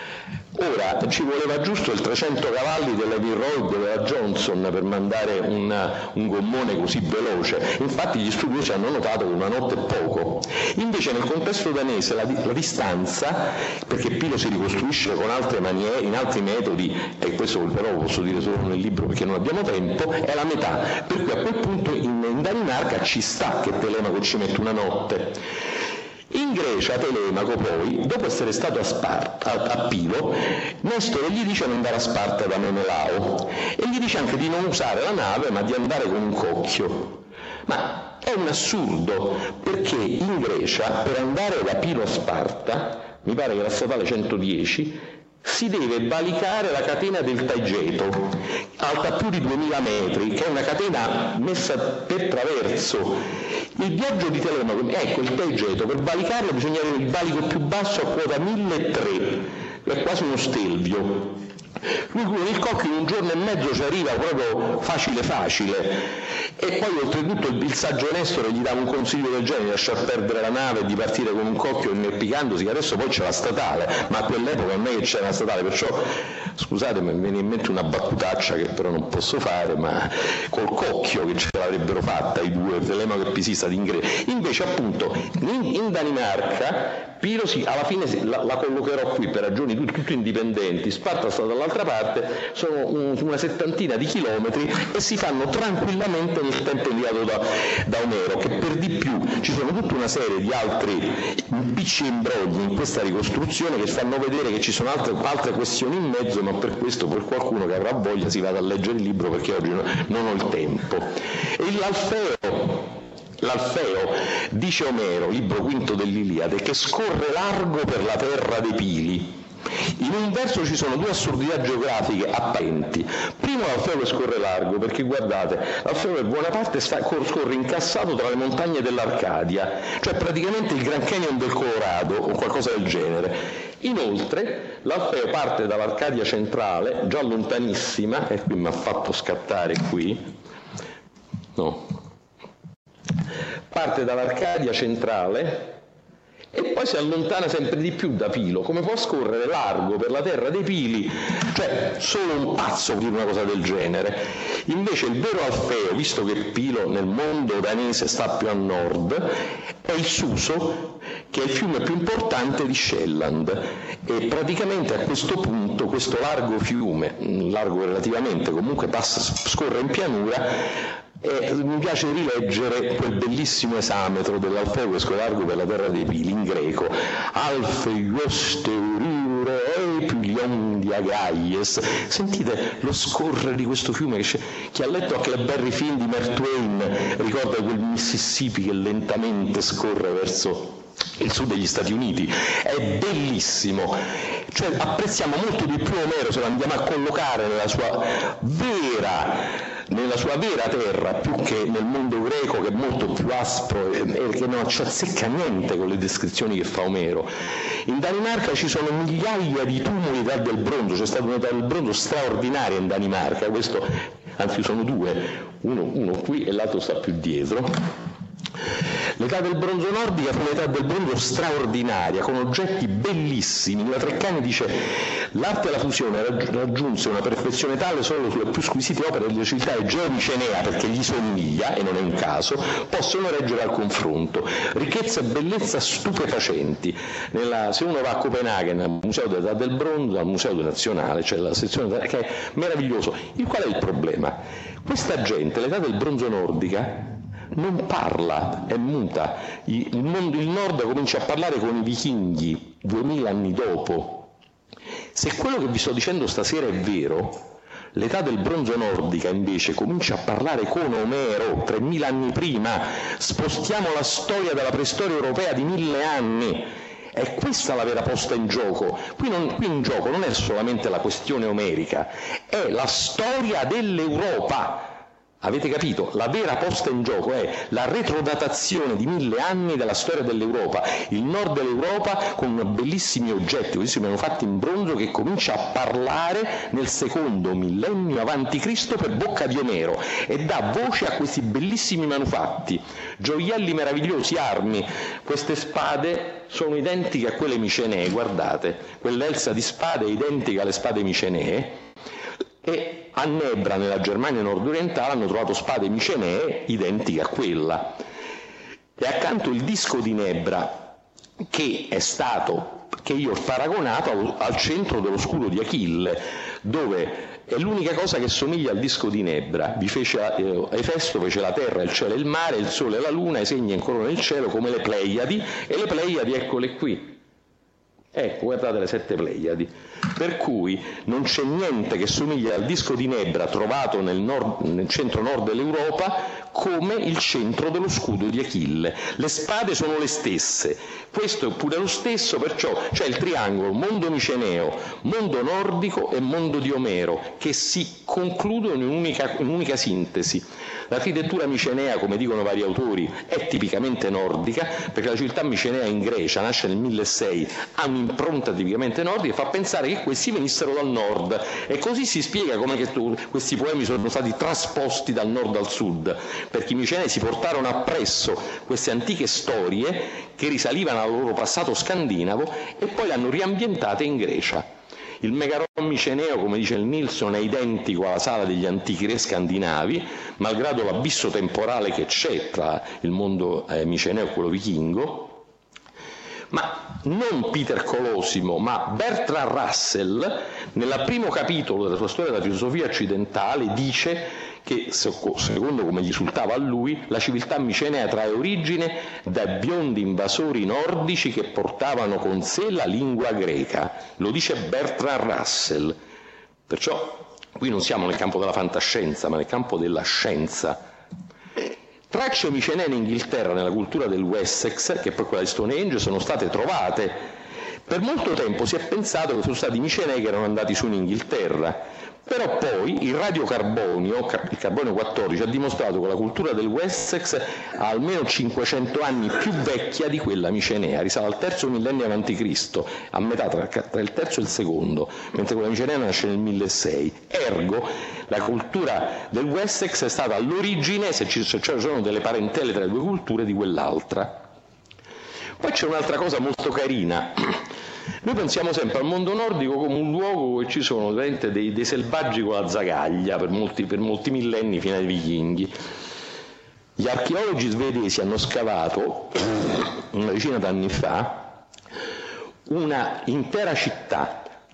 Ora ci voleva giusto il trecento cavalli della Vilroy della Johnson per mandare una, un gommone così veloce, infatti gli studiosi hanno notato che una notte è poco. Invece nel contesto danese la, la distanza, perché Pilo si ricostruisce con altre maniere, in altri metodi, e questo però lo posso dire solo nel libro perché non abbiamo tempo, è la metà, per cui a quel punto in, in Danimarca ci sta che Telemaco ci mette una notte. In Grecia Telemaco poi, dopo essere stato a Sparta, a, a Pilo, Nestore gli dice di andare a Sparta da Menelao e gli dice anche di non usare la nave ma di andare con un cocchio. Ma è un assurdo, perché in Grecia per andare da Pilo a Sparta, mi pare che la statale centodieci, si deve valicare la catena del Taigeto, alta più di duemila metri, che è una catena messa per traverso. Il viaggio di Telemaco, ecco il Taigeto, per valicarlo bisogna avere il valico più basso a quota milletrecento, è quasi uno stelvio. Lui con il cocchio in un giorno e mezzo ci arriva proprio facile facile, e poi oltretutto il, il saggio Nestore gli dava un consiglio del genere, di lasciar perdere la nave e di partire con un cocchio inerpicandosi, che adesso poi c'è la statale, ma a quell'epoca non è che c'era la statale, perciò scusate mi viene in mente una battutaccia che però non posso fare, ma col cocchio che ce l'avrebbero fatta i due, Telemaco e Pisista d'Ingrecia. Invece appunto in, in Danimarca Pilo si, alla fine si, la, la collocherò qui per ragioni tutte, tutte indipendenti, Sparta sta dall'altra parte, sono un, una settantina di chilometri e si fanno tranquillamente nel tempo indicato da, da Omero, che per di più ci sono tutta una serie di altri piccoli imbrogli in questa ricostruzione che fanno vedere che ci sono altre, altre questioni in mezzo, ma per questo per qualcuno che avrà voglia si vada a leggere il libro perché oggi no, non ho il tempo. E l'Alfeo L'Alfeo, dice Omero, libro quinto dell'Iliade, che scorre largo per la terra dei Pili. In un verso ci sono due assurdità geografiche apparenti. Primo l'Alfeo che scorre largo, perché guardate, l'Alfeo per buona parte sta, scorre incassato tra le montagne dell'Arcadia, cioè praticamente il Grand Canyon del Colorado o qualcosa del genere. Inoltre l'Alfeo parte dall'Arcadia centrale, già lontanissima, e qui mi ha fatto scattare qui, no, parte dall'Arcadia centrale e poi si allontana sempre di più da Pilo. Come può scorrere largo per la terra dei Pili? Cioè solo un pazzo può dire una cosa del genere. Invece il vero Alfeo, visto che Pilo nel mondo danese sta più a nord, è il Suso, che è il fiume più importante di Shelland, e praticamente a questo punto questo largo fiume, largo relativamente, comunque passa, scorre in pianura. E mi piace rileggere quel bellissimo esametro dell'Alfeo che scorre largo per la terra dei Pili in greco, Alfeios teuriure epi Liondia Gaies. Sentite lo scorrere di questo fiume che, chi ha letto Huckleberry Finn di Mark Twain ricorda quel Mississippi che lentamente scorre verso il sud degli Stati Uniti. È bellissimo, cioè apprezziamo molto di più Omero se lo andiamo a collocare nella sua vera nella sua vera terra, più che nel mondo greco, che è molto più aspro e, e che non ci azzecca niente con le descrizioni che fa Omero. In Danimarca ci sono migliaia di tumuli d'età del bronzo, c'è stata un'età del bronzo straordinaria in Danimarca, questo, anzi sono due, uno, uno qui e l'altro sta più dietro. L'età del bronzo nordica fu un'età del bronzo straordinaria, con oggetti bellissimi. La Treccani dice: l'arte della fusione raggiunse una perfezione tale solo sulle più squisite opere delle civiltà Egeo e Micenea, perché gli somiglia, e non è un caso, possono reggere al confronto. Ricchezza e bellezza stupefacenti. Nella, se uno va a Copenaghen, al Museo dell'età del bronzo, al Museo Nazionale, c'è la sezione che è meraviglioso. Il qual è il problema? Questa gente, l'età del bronzo nordica, non parla, è muta. Il mondo, il nord comincia a parlare con i vichinghi duemila anni dopo. Se quello che vi sto dicendo stasera è vero, l'età del bronzo nordica invece comincia a parlare con Omero tremila anni prima. Spostiamo la storia della preistoria europea di mille anni. È questa la vera posta in gioco. Qui, non, qui in gioco non è solamente la questione omerica, è la storia dell'Europa. Avete capito? La vera posta in gioco è la retrodatazione di mille anni della storia dell'Europa, il nord dell'Europa con bellissimi oggetti, questi manufatti in bronzo, che comincia a parlare nel secondo millennio avanti Cristo per bocca di Omero e dà voce a questi bellissimi manufatti, gioielli meravigliosi, armi. Queste spade sono identiche a quelle micenee, guardate, quell'elsa di spade è identica alle spade micenee. E a Nebra, nella Germania nord-orientale, hanno trovato spade micenee identiche a quella. E accanto il disco di Nebra, che è stato, che io ho paragonato al, al centro dello scudo di Achille, dove è l'unica cosa che somiglia al disco di Nebra. Vi fece, eh, Efesto fece la terra, il cielo e il mare, il sole e la luna, i segni ancora nel cielo come le Pleiadi, e le Pleiadi eccole qui. Ecco, guardate le sette Pleiadi. Per cui non c'è niente che somiglia al disco di Nebra trovato nel, nord, nel centro-nord dell'Europa come il centro dello scudo di Achille. Le spade sono le stesse, questo è pure lo stesso, perciò c'è il triangolo mondo miceneo, mondo nordico e mondo di Omero, che si concludono in un'unica, in un'unica sintesi. L'architettura micenea, come dicono vari autori, è tipicamente nordica, perché la civiltà micenea in Grecia nasce nel milleseicento, ha un'impronta tipicamente nordica e fa pensare che questi venissero dal nord, e così si spiega come che questi poemi sono stati trasposti dal nord al sud, perché i micenei si portarono appresso queste antiche storie che risalivano al loro passato scandinavo e poi le hanno riambientate in Grecia. Il Megaron miceneo, come dice il Nilsson, è identico alla sala degli antichi re scandinavi, malgrado l'abisso temporale che c'è tra il mondo eh, miceneo e quello vichingo. Ma non Peter Colosimo, ma Bertrand Russell, nel primo capitolo della sua storia della filosofia occidentale, dice che, secondo come gli risultava a lui, la civiltà micenea trae origine dai biondi invasori nordici che portavano con sé la lingua greca. Lo dice Bertrand Russell. Perciò qui non siamo nel campo della fantascienza, ma nel campo della scienza. Tracce micenee in Inghilterra, nella cultura del Wessex, che è poi quella di Stonehenge, sono state trovate. Per molto tempo si è pensato che sono stati micenei che erano andati su in Inghilterra, però poi il radiocarbonio, il carbonio quattordici, ha dimostrato che la cultura del Wessex ha almeno cinquecento anni più vecchia di quella micenea, risale al terzo millennio avanti Cristo, a metà tra, tra il terzo e il secondo, mentre quella micenea nasce nel milleseicento. Ergo, la cultura del Wessex è stata all'origine, se ci sono delle parentele tra le due culture, di quell'altra. Poi c'è un'altra cosa molto carina. Noi pensiamo sempre al mondo nordico come un luogo dove ci sono veramente dei, dei selvaggi con la zagaglia per molti, per molti millenni fino ai vichinghi. Gli archeologi svedesi hanno scavato una decina d'anni fa una intera città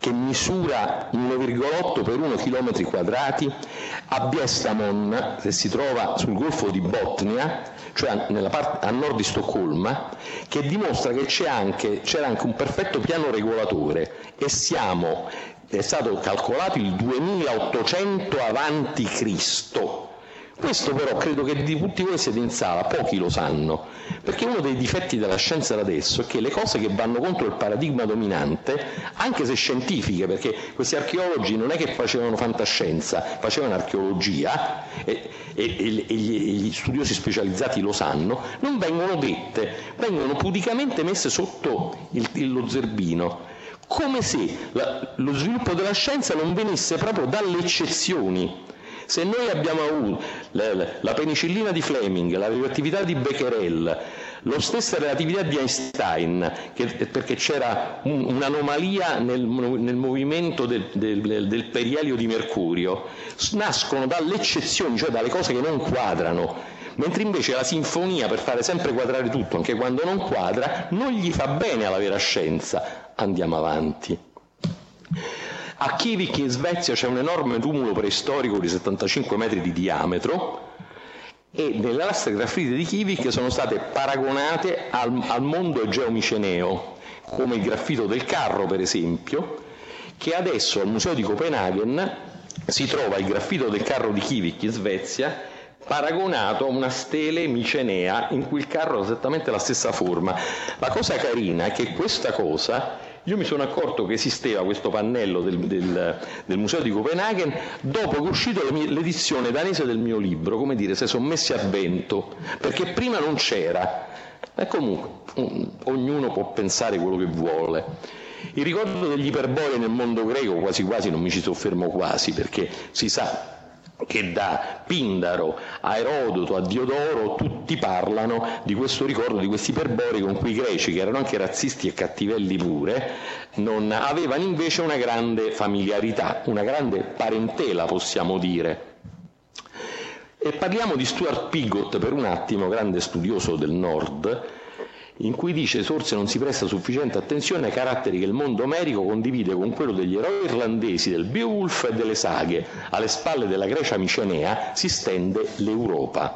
che misura uno virgola otto per uno chilometri quadrati, a Biestamon, che si trova sul golfo di Botnia, cioè nella parte a nord di Stoccolma, che dimostra che c'è anche, c'era anche un perfetto piano regolatore, e siamo, è stato calcolato il duemilaottocento avanti Cristo. Questo però credo che di tutti voi siete in sala, pochi lo sanno, perché uno dei difetti della scienza da adesso è che le cose che vanno contro il paradigma dominante, anche se scientifiche, perché questi archeologi non è che facevano fantascienza, facevano archeologia, e, e, e, gli, e gli studiosi specializzati lo sanno, non vengono dette, vengono pudicamente messe sotto il, il, lo zerbino, come se la, lo sviluppo della scienza non venisse proprio dalle eccezioni. Se noi abbiamo avuto la, la penicillina di Fleming, la radioattività di Becquerel, lo stessa relatività di Einstein, che, perché c'era un, un'anomalia nel, nel movimento del, del, del perielio di Mercurio, nascono dalle eccezioni, cioè dalle cose che non quadrano, mentre invece la sinfonia, per fare sempre quadrare tutto, anche quando non quadra, non gli fa bene alla vera scienza. Andiamo avanti. A Kivik in Svezia c'è un enorme tumulo preistorico di settantacinque metri di diametro, e nelle lastre grafite di Kivik sono state paragonate al, al mondo egeo-miceneo, come il graffito del carro per esempio, che adesso al Museo di Copenaghen si trova il graffito del carro di Kivik in Svezia paragonato a una stele micenea in cui il carro ha esattamente la stessa forma. La cosa carina è che questa cosa, io mi sono accorto che esisteva questo pannello del, del, del Museo di Copenaghen dopo che è uscito l'edizione danese del mio libro, come dire, si sono messi a vento, perché prima non c'era. E comunque um, ognuno può pensare quello che vuole. Il ricordo degli iperboli nel mondo greco quasi quasi non mi ci soffermo quasi, perché si sa che da Pindaro a Erodoto a Diodoro tutti parlano di questo ricordo di questi iperbori con cui i greci, che erano anche razzisti e cattivelli pure, non avevano invece una grande familiarità, una grande parentela, possiamo dire. E parliamo di Stuart Pigott per un attimo, grande studioso del Nord, in cui dice forse non si presta sufficiente attenzione ai caratteri che il mondo omerico condivide con quello degli eroi irlandesi, del Beowulf e delle saghe. Alle spalle della Grecia micenea si stende l'Europa.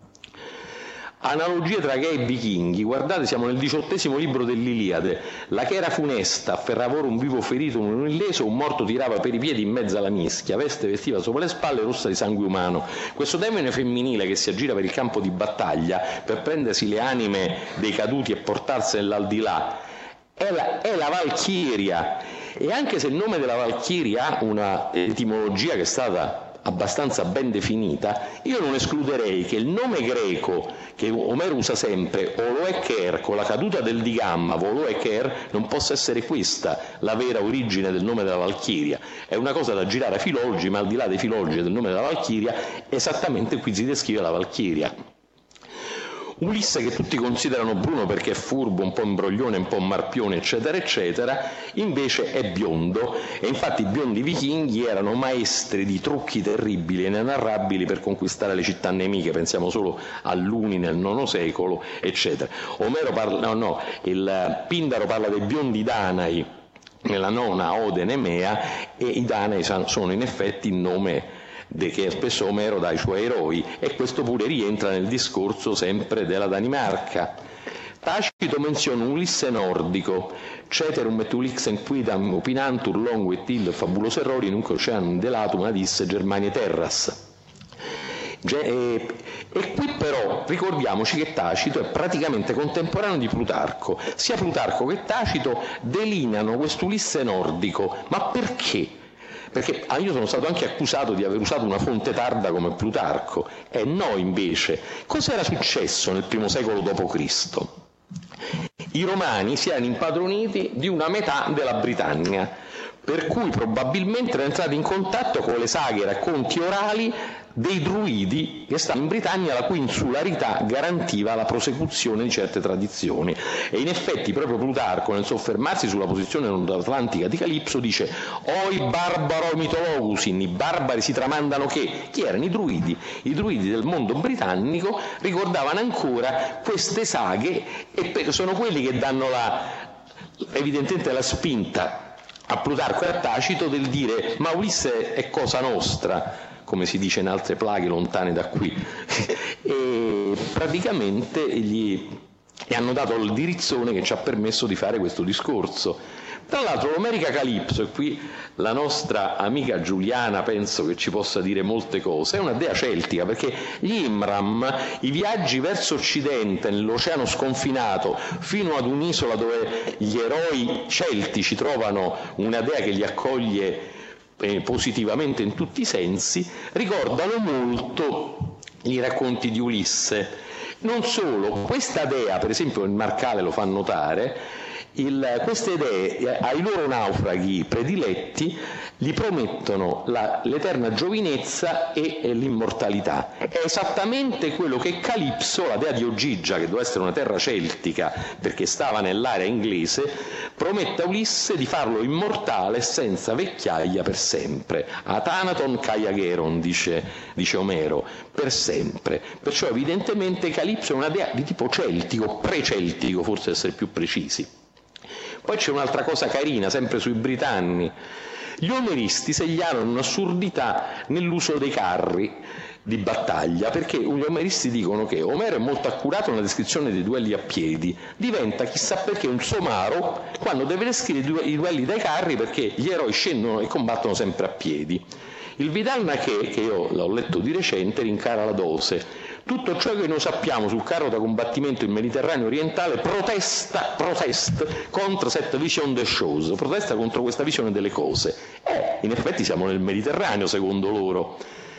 Analogie tra Gei e vichinghi, guardate, siamo nel diciottesimo libro dell'Iliade. La chera funesta afferrava ora un vivo ferito, un illeso, un morto tirava per i piedi in mezzo alla mischia, veste vestiva sopra le spalle rossa di sangue umano. Questo demone femminile che si aggira per il campo di battaglia per prendersi le anime dei caduti e portarsene all'aldilà è la, è la Valchiria, e anche se il nome della Valchiria ha una etimologia che è stata abbastanza ben definita, io non escluderei che il nome greco che Omero usa sempre, Oloeker, con la caduta del digamma, Oloeker, non possa essere questa la vera origine del nome della Valchiria. È una cosa da girare ai filologi, ma al di là dei filologi del nome della Valchiria, esattamente qui si descrive la Valchiria. Ulisse, che tutti considerano bruno perché è furbo, un po' imbroglione, un po' marpione, eccetera, eccetera, invece è biondo, e infatti i biondi vichinghi erano maestri di trucchi terribili e inenarrabili per conquistare le città nemiche, pensiamo solo a Luni nel nono secolo, eccetera. Omero parla, no, no, il Pindaro parla dei biondi danai nella nona Ode Nemea, e i danai sono in effetti il nome che spesso Omero dà ai suoi eroi, e questo pure rientra nel discorso sempre della Danimarca. Tacito menziona un Ulisse nordico, ceterum et ulixen quidam opinantur longuet il fabuloso errori nunc oceanum delatum adisse Germanie terras. E, e qui però ricordiamoci che Tacito è praticamente contemporaneo di Plutarco. Sia Plutarco che Tacito delineano questo Ulisse nordico, ma perché? Perché io sono stato anche accusato di aver usato una fonte tarda come Plutarco, e no invece. Cosa era successo nel primo secolo dopo Cristo? I romani si erano impadroniti di una metà della Britannia, per cui probabilmente erano entrati in contatto con le saghe e racconti orali dei druidi che stavano in Britannia, la cui insularità garantiva la prosecuzione di certe tradizioni. E in effetti proprio Plutarco, nel soffermarsi sulla posizione nord-atlantica di Calipso, dice «Oi barbaro mitologusin», i barbari si tramandano che, chi erano i druidi? I druidi del mondo britannico ricordavano ancora queste saghe, e sono quelli che danno la, evidentemente la spinta a Plutarco e a Tacito del dire ma Ulisse è cosa nostra, come si dice in altre plaghe lontane da qui, e praticamente gli e hanno dato il dirizzone che ci ha permesso di fare questo discorso. Tra l'altro l'Omerica Calipso, e qui la nostra amica Giuliana penso che ci possa dire molte cose, è una dea celtica, perché gli Imram, i viaggi verso occidente nell'oceano sconfinato fino ad un'isola dove gli eroi celtici trovano una dea che li accoglie eh, positivamente in tutti i sensi, ricordano molto i racconti di Ulisse. Non solo, questa dea, per esempio il Marcale lo fa notare, il, queste dee ai loro naufraghi prediletti gli promettono la, l'eterna giovinezza e, e l'immortalità. È esattamente quello che Calipso, la dea di Ogygia, che doveva essere una terra celtica perché stava nell'area inglese, promette a Ulisse di farlo immortale senza vecchiaia per sempre. Athanaton Kaiageron, dice, dice Omero, per sempre. Perciò evidentemente Calipso è una dea di tipo celtico, pre-celtico, forse essere più precisi. Poi c'è un'altra cosa carina, sempre sui Britanni. Gli omeristi segnalano un'assurdità nell'uso dei carri di battaglia, perché gli omeristi dicono che Omero è molto accurato nella descrizione dei duelli a piedi, diventa chissà perché un somaro quando deve descrivere i duelli dai carri, perché gli eroi scendono e combattono sempre a piedi. Il Vidal Naquet, che io l'ho letto di recente, rincara la dose. Tutto ciò che noi sappiamo sul carro da combattimento in Mediterraneo orientale protesta, protesta contro cette vision des choses, protesta contro questa visione delle cose. Eh, in effetti siamo nel Mediterraneo, secondo loro.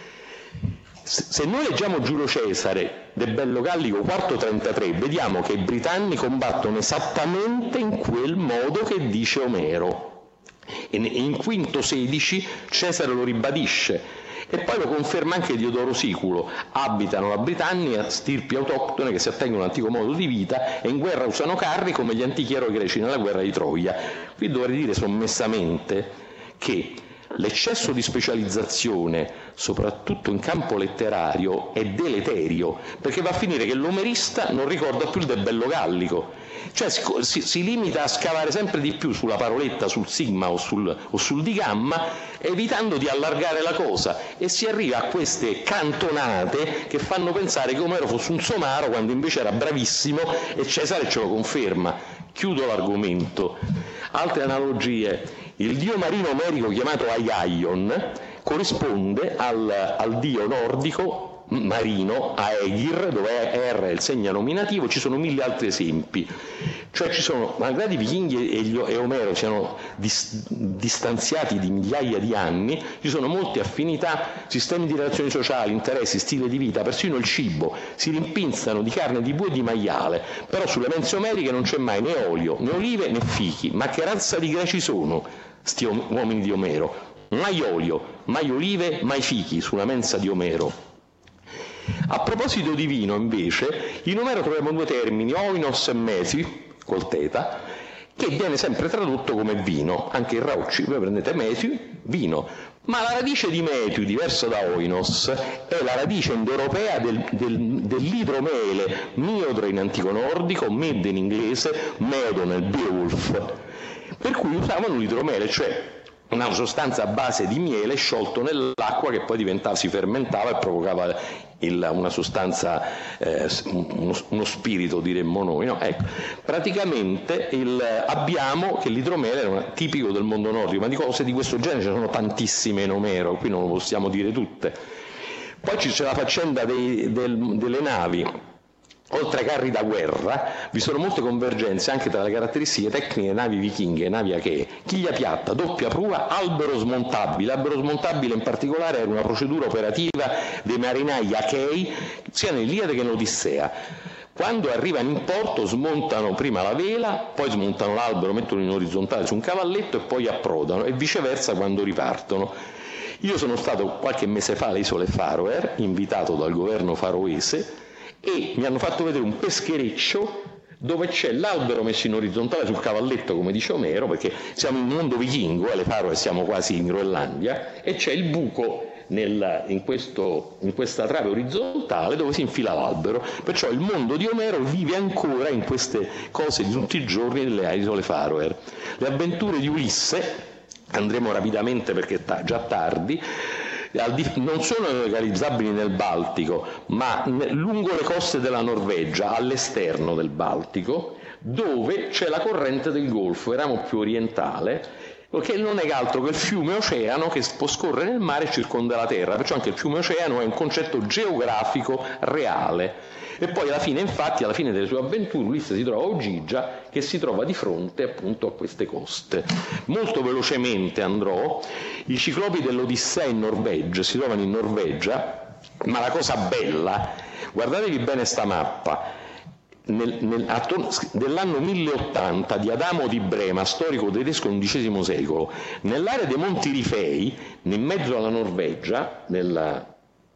Se noi leggiamo Giulio Cesare, De Bello Gallico, quarto trentatré, vediamo che i britanni combattono esattamente in quel modo che dice Omero. E in quinto sedici Cesare lo ribadisce. E poi lo conferma anche Diodoro Siculo: abitano la Britannia stirpi autoctone che si attengono all'antico modo di vita e in guerra usano carri come gli antichi eroi greci nella guerra di Troia. Qui dovrei dire sommessamente che l'eccesso di specializzazione, soprattutto in campo letterario, è deleterio, perché va a finire che l'omerista non ricorda più il De Bello Gallico, cioè si, si, si limita a scavare sempre di più sulla paroletta, sul sigma o sul, o sul di gamma, evitando di allargare la cosa, e si arriva a queste cantonate che fanno pensare che Omero fosse un somaro quando invece era bravissimo, e Cesare ce lo conferma. Chiudo l'argomento. Altre analogie: il dio marino omerico chiamato Aiaion corrisponde al, al dio nordico marino Aegir, dove R è il segno nominativo. Ci sono mille altri esempi, cioè ci sono, malgrado i vichinghi e, gli, e Omero siano dis, distanziati di migliaia di anni, ci sono molte affinità, sistemi di relazioni sociali, interessi, stile di vita, persino il cibo, si rimpinzano di carne di bue e di maiale, però sulle mense omeriche non c'è mai né olio, né olive, né fichi. Ma che razza di greci sono sti uomini di Omero? Mai olio, mai olive, mai fichi sulla mensa di Omero. A proposito di vino, invece, in Omero troviamo due termini, oinos e mesi, col teta, che viene sempre tradotto come vino. Anche in Raucci, voi prendete mesi, vino. Ma la radice di metio, diversa da oinos, è la radice indoeuropea del, del, dell'idromele, miodre in antico nordico, med in inglese, medo nel Beowulf, per cui usavano l'idromele, cioè una sostanza a base di miele sciolto nell'acqua che poi diventava, si fermentava e provocava il, una sostanza, eh, uno, uno spirito, diremmo noi, no? Ecco, praticamente il, abbiamo che l'idromele è tipico del mondo nordico, ma di cose di questo genere ce ne sono tantissime in Omero, qui non lo possiamo dire tutte. Poi c'è la faccenda dei, del, delle navi. Oltre ai carri da guerra, vi sono molte convergenze anche tra le caratteristiche tecniche navi vichinghe e navi achee. Chiglia piatta, doppia prua, albero smontabile. Albero smontabile in particolare era una procedura operativa dei marinai achei sia nell'Iliade che nell'Odissea. Quando arrivano in porto smontano prima la vela, poi smontano l'albero, mettono in orizzontale su un cavalletto e poi approdano, e viceversa quando ripartono. Io sono stato qualche mese fa alle isole Faroe, invitato dal governo faroese, e mi hanno fatto vedere un peschereccio dove c'è l'albero messo in orizzontale sul cavalletto, come dice Omero, perché siamo in un mondo vichingo, alle Faroe siamo quasi in Groenlandia, e c'è il buco nel, in, questo, in questa trave orizzontale dove si infila l'albero. Perciò il mondo di Omero vive ancora in queste cose di tutti i giorni delle isole Faroe. Le avventure di Ulisse andremo rapidamente perché è già tardi, non sono localizzabili nel Baltico, ma lungo le coste della Norvegia, all'esterno del Baltico, dove c'è la corrente del Golfo, il ramo più orientale, che non è altro che il fiume oceano che può scorrere nel mare e circonda la Terra, perciò anche il fiume oceano è un concetto geografico reale. E poi alla fine, infatti, alla fine delle sue avventure, Ulisse si trova a Ogygia, che si trova di fronte appunto a queste coste. Molto velocemente andrò, i ciclopi dell'Odissea in Norvegia, si trovano in Norvegia, ma la cosa bella, guardatevi bene sta mappa, Nel, nel, attorno, dell'anno mille ottanta di Adamo di Brema, storico tedesco dell'undicesimo secolo, nell'area dei Monti Rifei, in mezzo alla Norvegia, nella,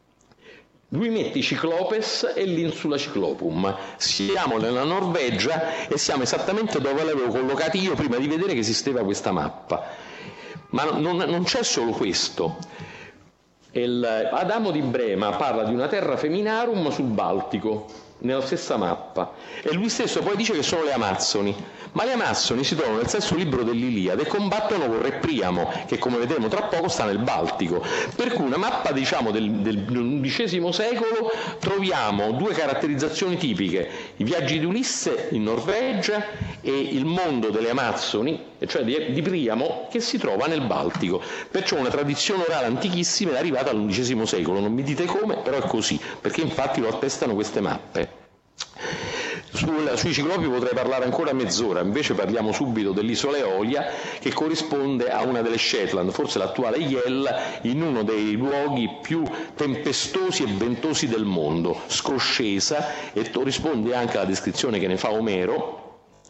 lui mette i Ciclopes e l'Insula Ciclopum. Siamo nella Norvegia e siamo esattamente dove l'avevo collocati io prima di vedere che esisteva questa mappa. Ma non, non c'è solo questo. Il, Adamo di Brema parla di una terra feminarum sul Baltico, nella stessa mappa, e lui stesso poi dice che sono le Amazzoni, ma le Amazzoni si trovano nel sesto libro dell'Iliade e combattono con Re Priamo, che come vedremo tra poco sta nel Baltico, per cui una mappa diciamo del, dell'undicesimo secolo troviamo due caratterizzazioni tipiche: i viaggi di Ulisse in Norvegia e il mondo delle Amazzoni, cioè di, di Priamo, che si trova nel Baltico. Perciò una tradizione orale antichissima è arrivata all'undicesimo secolo, non mi dite come, però è così, perché infatti lo attestano queste mappe. Sul, sui ciclopi potrei parlare ancora mezz'ora, invece parliamo subito dell'isola Eolia, che corrisponde a una delle Shetland, forse l'attuale Yell, in uno dei luoghi più tempestosi e ventosi del mondo, scoscesa, e corrisponde anche alla descrizione che ne fa Omero.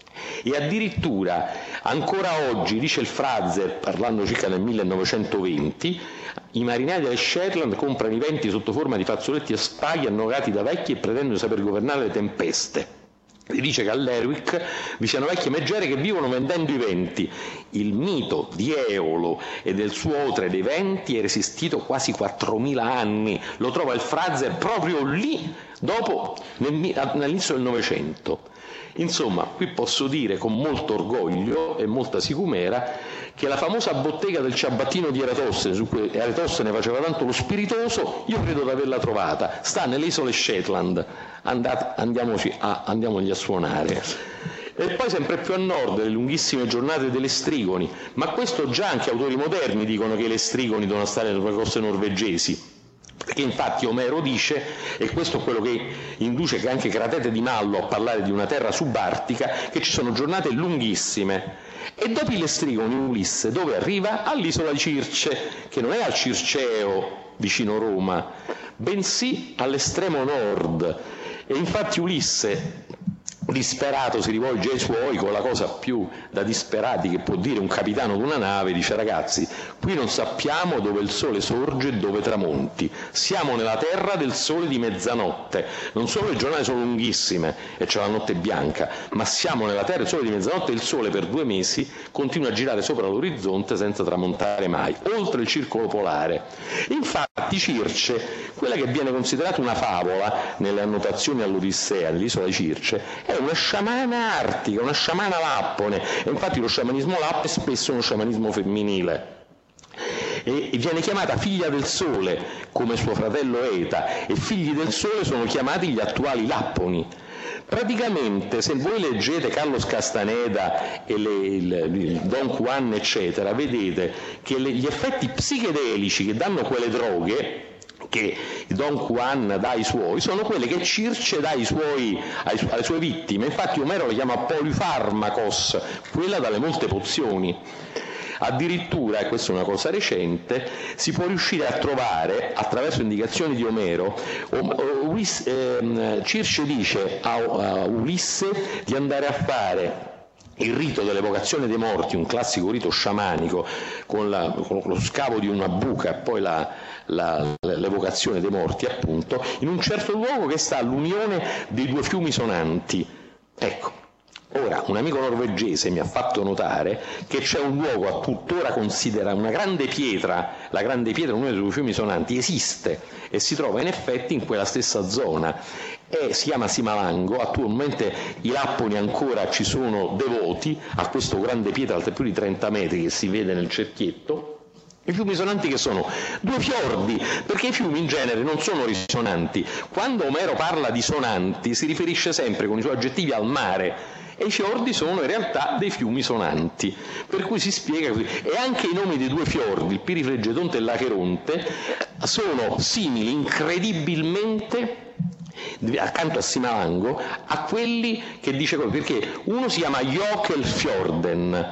E addirittura ancora oggi, dice il Frazer, parlando circa nel millenovecentoventi, i marinai delle Shetland comprano i venti sotto forma di fazzoletti e spaghi annodati da vecchi e pretendono di saper governare le tempeste. E dice che a Lerwick vi siano vecchie megere che vivono vendendo i venti. Il mito di Eolo e del suo otre dei venti è resistito quasi quattromila anni. Lo trova il Frazer proprio lì, dopo, all'inizio del Novecento. Insomma, qui posso dire con molto orgoglio e molta sicumera che la famosa bottega del ciabattino di Eratostene, su cui Eratostene faceva tanto lo spiritoso, io credo di averla trovata, sta nelle isole Shetland. Andate, andiamoci a, andiamogli a suonare. E poi sempre più a nord, le lunghissime giornate delle Strigoni, ma questo già anche autori moderni dicono che le Strigoni devono stare nelle coste norvegesi, perché infatti Omero dice, e questo è quello che induce che anche Cratete di Mallo a parlare di una terra subartica, che ci sono giornate lunghissime. E dopo le Strigoni Ulisse dove arriva? All'isola di Circe, che non è al Circeo vicino Roma, bensì all'estremo nord. E infatti Ulisse, disperato, si rivolge ai suoi con la cosa più da disperati che può dire un capitano di una nave, dice: ragazzi, qui non sappiamo dove il sole sorge e dove tramonti, siamo nella terra del sole di mezzanotte, non solo le giornate sono lunghissime e c'è la notte bianca, ma siamo nella terra del sole di mezzanotte e il sole per due mesi continua a girare sopra l'orizzonte senza tramontare mai, oltre il circolo polare. Infatti Circe, quella che viene considerata una favola nelle annotazioni all'Odissea, nell'isola di Circe, è una sciamana artica, una sciamana lappone, e infatti lo sciamanismo lappone è spesso uno sciamanismo femminile. E viene chiamata figlia del sole come suo fratello Eta, e figli del sole sono chiamati gli attuali lapponi. Praticamente, se voi leggete Carlos Castaneda e le, il, il Don Juan eccetera, vedete che le, gli effetti psichedelici che danno quelle droghe che Don Juan dà ai suoi sono quelle che Circe dà ai suoi, ai, alle sue vittime. Infatti Omero le chiama polifarmacos, quella dalle molte pozioni. Addirittura, e questa è una cosa recente, si può riuscire a trovare, attraverso indicazioni di Omero, Ulisse, eh, Circe dice a, a Ulisse di andare a fare il rito dell'evocazione dei morti, un classico rito sciamanico, con, la, con lo scavo di una buca e poi la, la, l'evocazione dei morti, appunto, in un certo luogo che sta all'unione dei due fiumi sonanti. Ecco, Ora, un amico norvegese mi ha fatto notare che c'è un luogo a tuttora considera una grande pietra, la grande pietra, uno dei due fiumi sonanti, esiste e si trova in effetti in quella stessa zona, e si chiama Simalango. Attualmente i lapponi ancora ci sono devoti a questo grande pietra alta più di trenta metri che si vede nel cerchietto. I fiumi sonanti che sono due fiordi, perché i fiumi in genere non sono risonanti. Quando Omero parla di sonanti si riferisce sempre con i suoi aggettivi al mare, e i fiordi sono in realtà dei fiumi sonanti, per cui si spiega così. E anche i nomi dei due fiordi, il Piriflegetonte e l'Acheronte, sono simili incredibilmente, accanto a Simalango, a quelli che dice, perché uno si chiama Jokelfjorden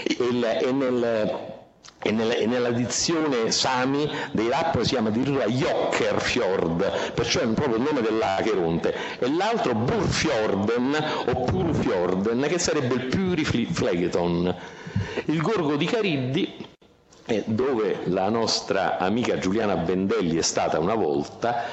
e nel E, nel, e nella dizione Sami dei lapponi si chiama addirittura Jokkerfjord, perciò è proprio il nome dell'Acheronte, e l'altro Burfjorden o Purfjorden, che sarebbe il Puriflegeton. Il gorgo di Cariddi, dove la nostra amica Giuliana Bendelli è stata una volta,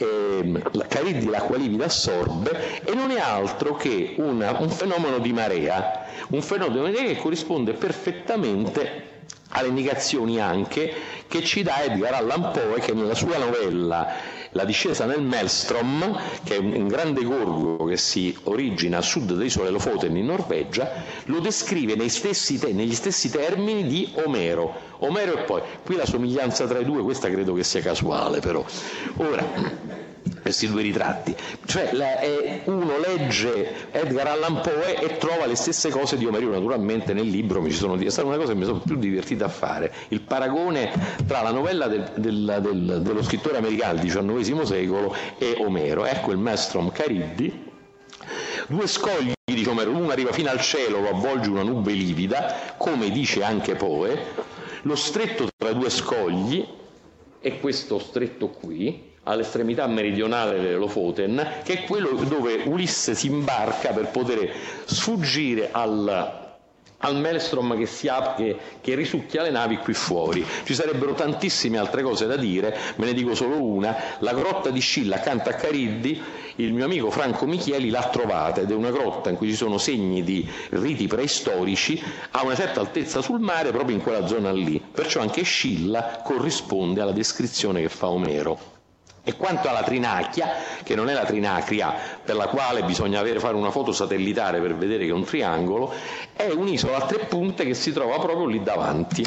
eh, Cariddi l'acqua livida assorbe, e non è altro che una, un fenomeno di marea, un fenomeno di marea che corrisponde perfettamente alle indicazioni anche che ci dà Edgar Allan Poe, che nella sua novella La discesa nel Maelstrom, che è un grande gorgo che si origina a sud dell'isola Lofoten in Norvegia, lo descrive nei stessi te- negli stessi termini di Omero. Omero e poi, qui la somiglianza tra i due, questa credo che sia casuale però. Ora, questi due ritratti, cioè la, eh, uno legge Edgar Allan Poe e trova le stesse cose di Omero. Naturalmente nel libro mi ci sono, è stata una cosa che mi sono più divertito a fare, il paragone tra la novella del, del, del, dello scrittore americano del diciannovesimo secolo e Omero. Ecco il Maelstrom Cariddi, due scogli, dice Omero, uno arriva fino al cielo, lo avvolge una nube livida, come dice anche Poe, lo stretto tra due scogli è questo stretto qui, all'estremità meridionale delle Lofoten, che è quello dove Ulisse si imbarca per poter sfuggire al, al Maelstrom che, si apre, che, che risucchia le navi qui fuori. Ci sarebbero tantissime altre cose da dire, me ne dico solo una. La grotta di Scilla accanto a Cariddi, il mio amico Franco Michieli l'ha trovata, ed è una grotta in cui ci sono segni di riti preistorici a una certa altezza sul mare, proprio in quella zona lì, perciò anche Scilla corrisponde alla descrizione che fa Omero. E quanto alla Trinacchia, che non è la Trinacria per la quale bisogna avere, fare una foto satellitare per vedere che è un triangolo, è un'isola a tre punte che si trova proprio lì davanti.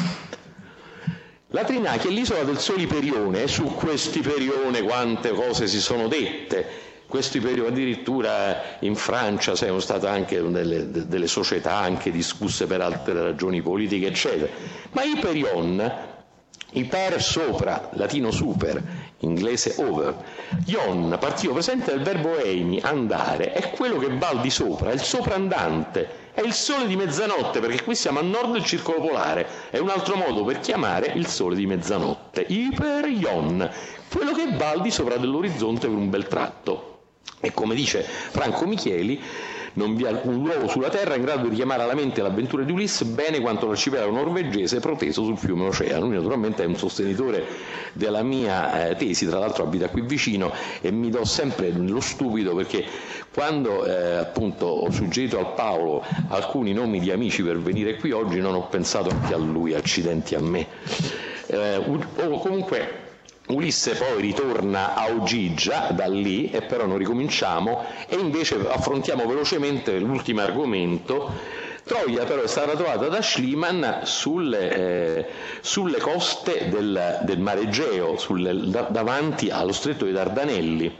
La Trinacchia è l'isola del Sole Iperione, e su questo Iperione quante cose si sono dette. Questo Iperione, addirittura in Francia sono state anche delle, delle società anche discusse per altre ragioni politiche, eccetera. Ma Iperion, Iper sopra, latino super, inglese over, Ion, partito presente del verbo eimi, andare, è quello che va al di sopra, è il soprandante, è il sole di mezzanotte, perché qui siamo a nord del circolo polare, è un altro modo per chiamare il sole di mezzanotte, Iper Ion, quello che va al di sopra dell'orizzonte per un bel tratto. E come dice Franco Michieli, non vi è alcun luogo sulla terra in grado di richiamare alla mente l'avventura di Ulisse bene quanto l'arcipelago norvegese proteso sul fiume Oceano. Lui naturalmente è un sostenitore della mia eh, tesi, tra l'altro abita qui vicino, e mi do sempre lo stupido perché quando eh, appunto ho suggerito al Paolo alcuni nomi di amici per venire qui oggi non ho pensato anche a lui, accidenti a me. Eh, o comunque Ulisse poi ritorna a Ogygia da lì, e però non ricominciamo, e invece affrontiamo velocemente l'ultimo argomento. Troia però è stata trovata da Schliemann sulle, eh, sulle coste del, del Mar Egeo, sulle, da, davanti allo stretto dei Dardanelli,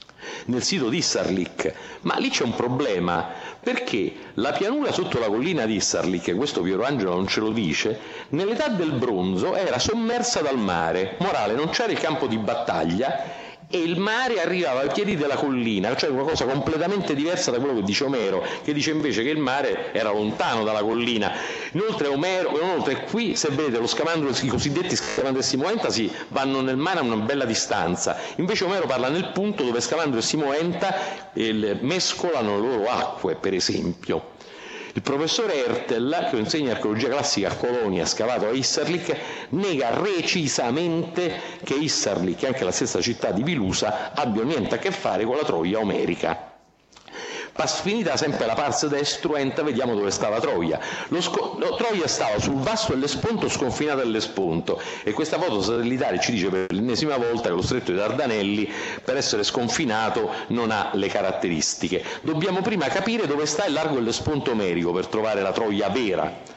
nel sito di Issarlik. Ma lì c'è un problema, perché la pianura sotto la collina di Issarlik, questo Piero Angelo non ce lo dice, nell'età del bronzo era sommersa dal mare. Morale, non c'era il campo di battaglia e il mare arrivava ai piedi della collina, cioè una cosa completamente diversa da quello che dice Omero, che dice invece che il mare era lontano dalla collina. Inoltre Omero, inoltre qui, se vedete, lo scamandro, i cosiddetti Scamandro e Simoenta si vanno nel mare a una bella distanza, invece Omero parla nel punto dove Scamandro e Simoenta eh, mescolano le loro acque, per esempio. Il professore Ertel, che insegna archeologia classica a Colonia, scavato a Issarlik, nega recisamente che Issarlik e anche la stessa città di Vilusa abbiano niente a che fare con la Troia omerica. finita sempre la pars destruenta, vediamo dove stava Troia. Lo sco- no, Troia stava sul vasto dell'Esponto, sconfinata dell'Esponto, e questa foto satellitare ci dice per l'ennesima volta che lo stretto dei Dardanelli, per essere sconfinato, non ha le caratteristiche. Dobbiamo prima capire dove sta il largo dell'Esponto omerico per trovare la Troia vera.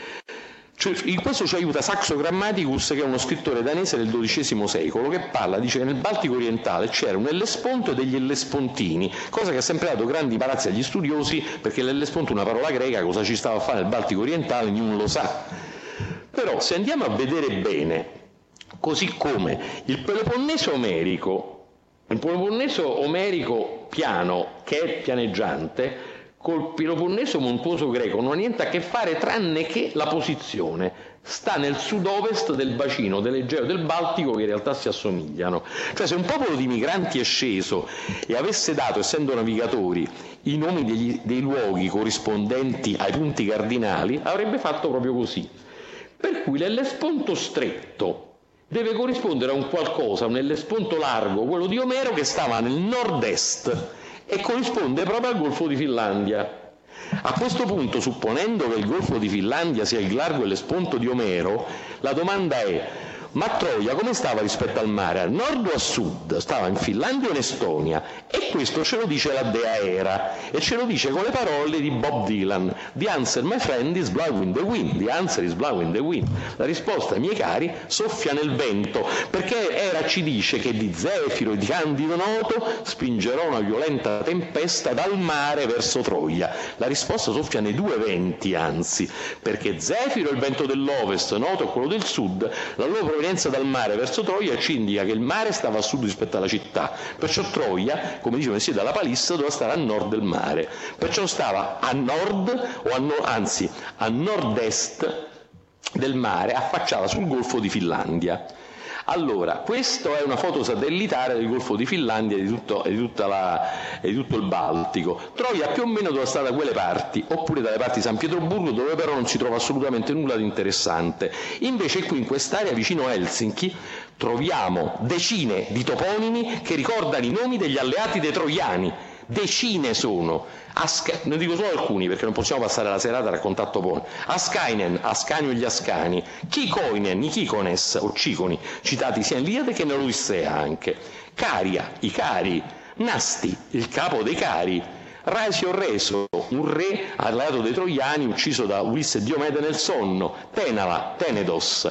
Cioè, in questo ci aiuta Saxo Grammaticus, che è uno scrittore danese del dodicesimo secolo, che parla, dice che nel Baltico orientale c'era un Ellesponto e degli Ellespontini, cosa che ha sempre dato grandi imbarazzi agli studiosi, perché l'Ellesponto è una parola greca, cosa ci stava a fare nel Baltico orientale nessuno lo sa. Però se andiamo a vedere bene, così come il Peloponneso omerico, il Peloponneso omerico piano, che è pianeggiante, col Peloponneso montuoso greco non ha niente a che fare tranne che la posizione. Sta nel sud-ovest del bacino dell'Egeo e del Baltico, che in realtà si assomigliano. Cioè, se un popolo di migranti è sceso e avesse dato, essendo navigatori, i nomi degli, dei luoghi corrispondenti ai punti cardinali, avrebbe fatto proprio così. Per cui l'Ellesponto stretto deve corrispondere a un qualcosa, un Ellesponto largo, quello di Omero, che stava nel nord-est, e corrisponde proprio al Golfo di Finlandia. A questo punto, supponendo che il Golfo di Finlandia sia il largo dell'Esponto di Omero, la domanda è: ma Troia come stava rispetto al mare? A nord o a sud? Stava in Finlandia o in Estonia? E questo ce lo dice la dea Era, e ce lo dice con le parole di Bob Dylan: The answer, my friend, is blowing the wind. The answer is blowing the wind. La risposta, miei cari, soffia nel vento, perché Era ci dice che di Zefiro e di Candido Noto spingerò una violenta tempesta dal mare verso Troia. La risposta soffia nei due venti, anzi, perché Zefiro è il vento dell'ovest, Noto è quello del sud, la loro provenienza dal mare verso Troia ci indica che il mare stava a sud rispetto alla città, perciò Troia, come dice Messia dalla Palissa, doveva stare a nord del mare, perciò stava a nord, o a no, anzi a nord-est del mare, affacciata sul Golfo di Finlandia. Allora, questa è una foto satellitare del Golfo di Finlandia e di, tutto, e di, tutta la, e di tutto il Baltico. Troia più o meno dove sta da quelle parti, oppure dalle parti di San Pietroburgo, dove però non si trova assolutamente nulla di interessante. Invece qui in quest'area vicino a Helsinki troviamo decine di toponimi che ricordano i nomi degli alleati dei troiani. Decine sono, Asca- ne dico solo alcuni perché non possiamo passare la serata a raccontare toponi. Askainen, Ascanio e gli Ascani, Kikoinen, i Kikones o Ciconi, citati sia in Iliade che nell'Odissea anche, Caria, i Cari, Nasti, il capo dei Cari, Raisio Reso, un re alleato dei troiani ucciso da Ulisse e Diomede nel sonno, Tenala, Tenedos,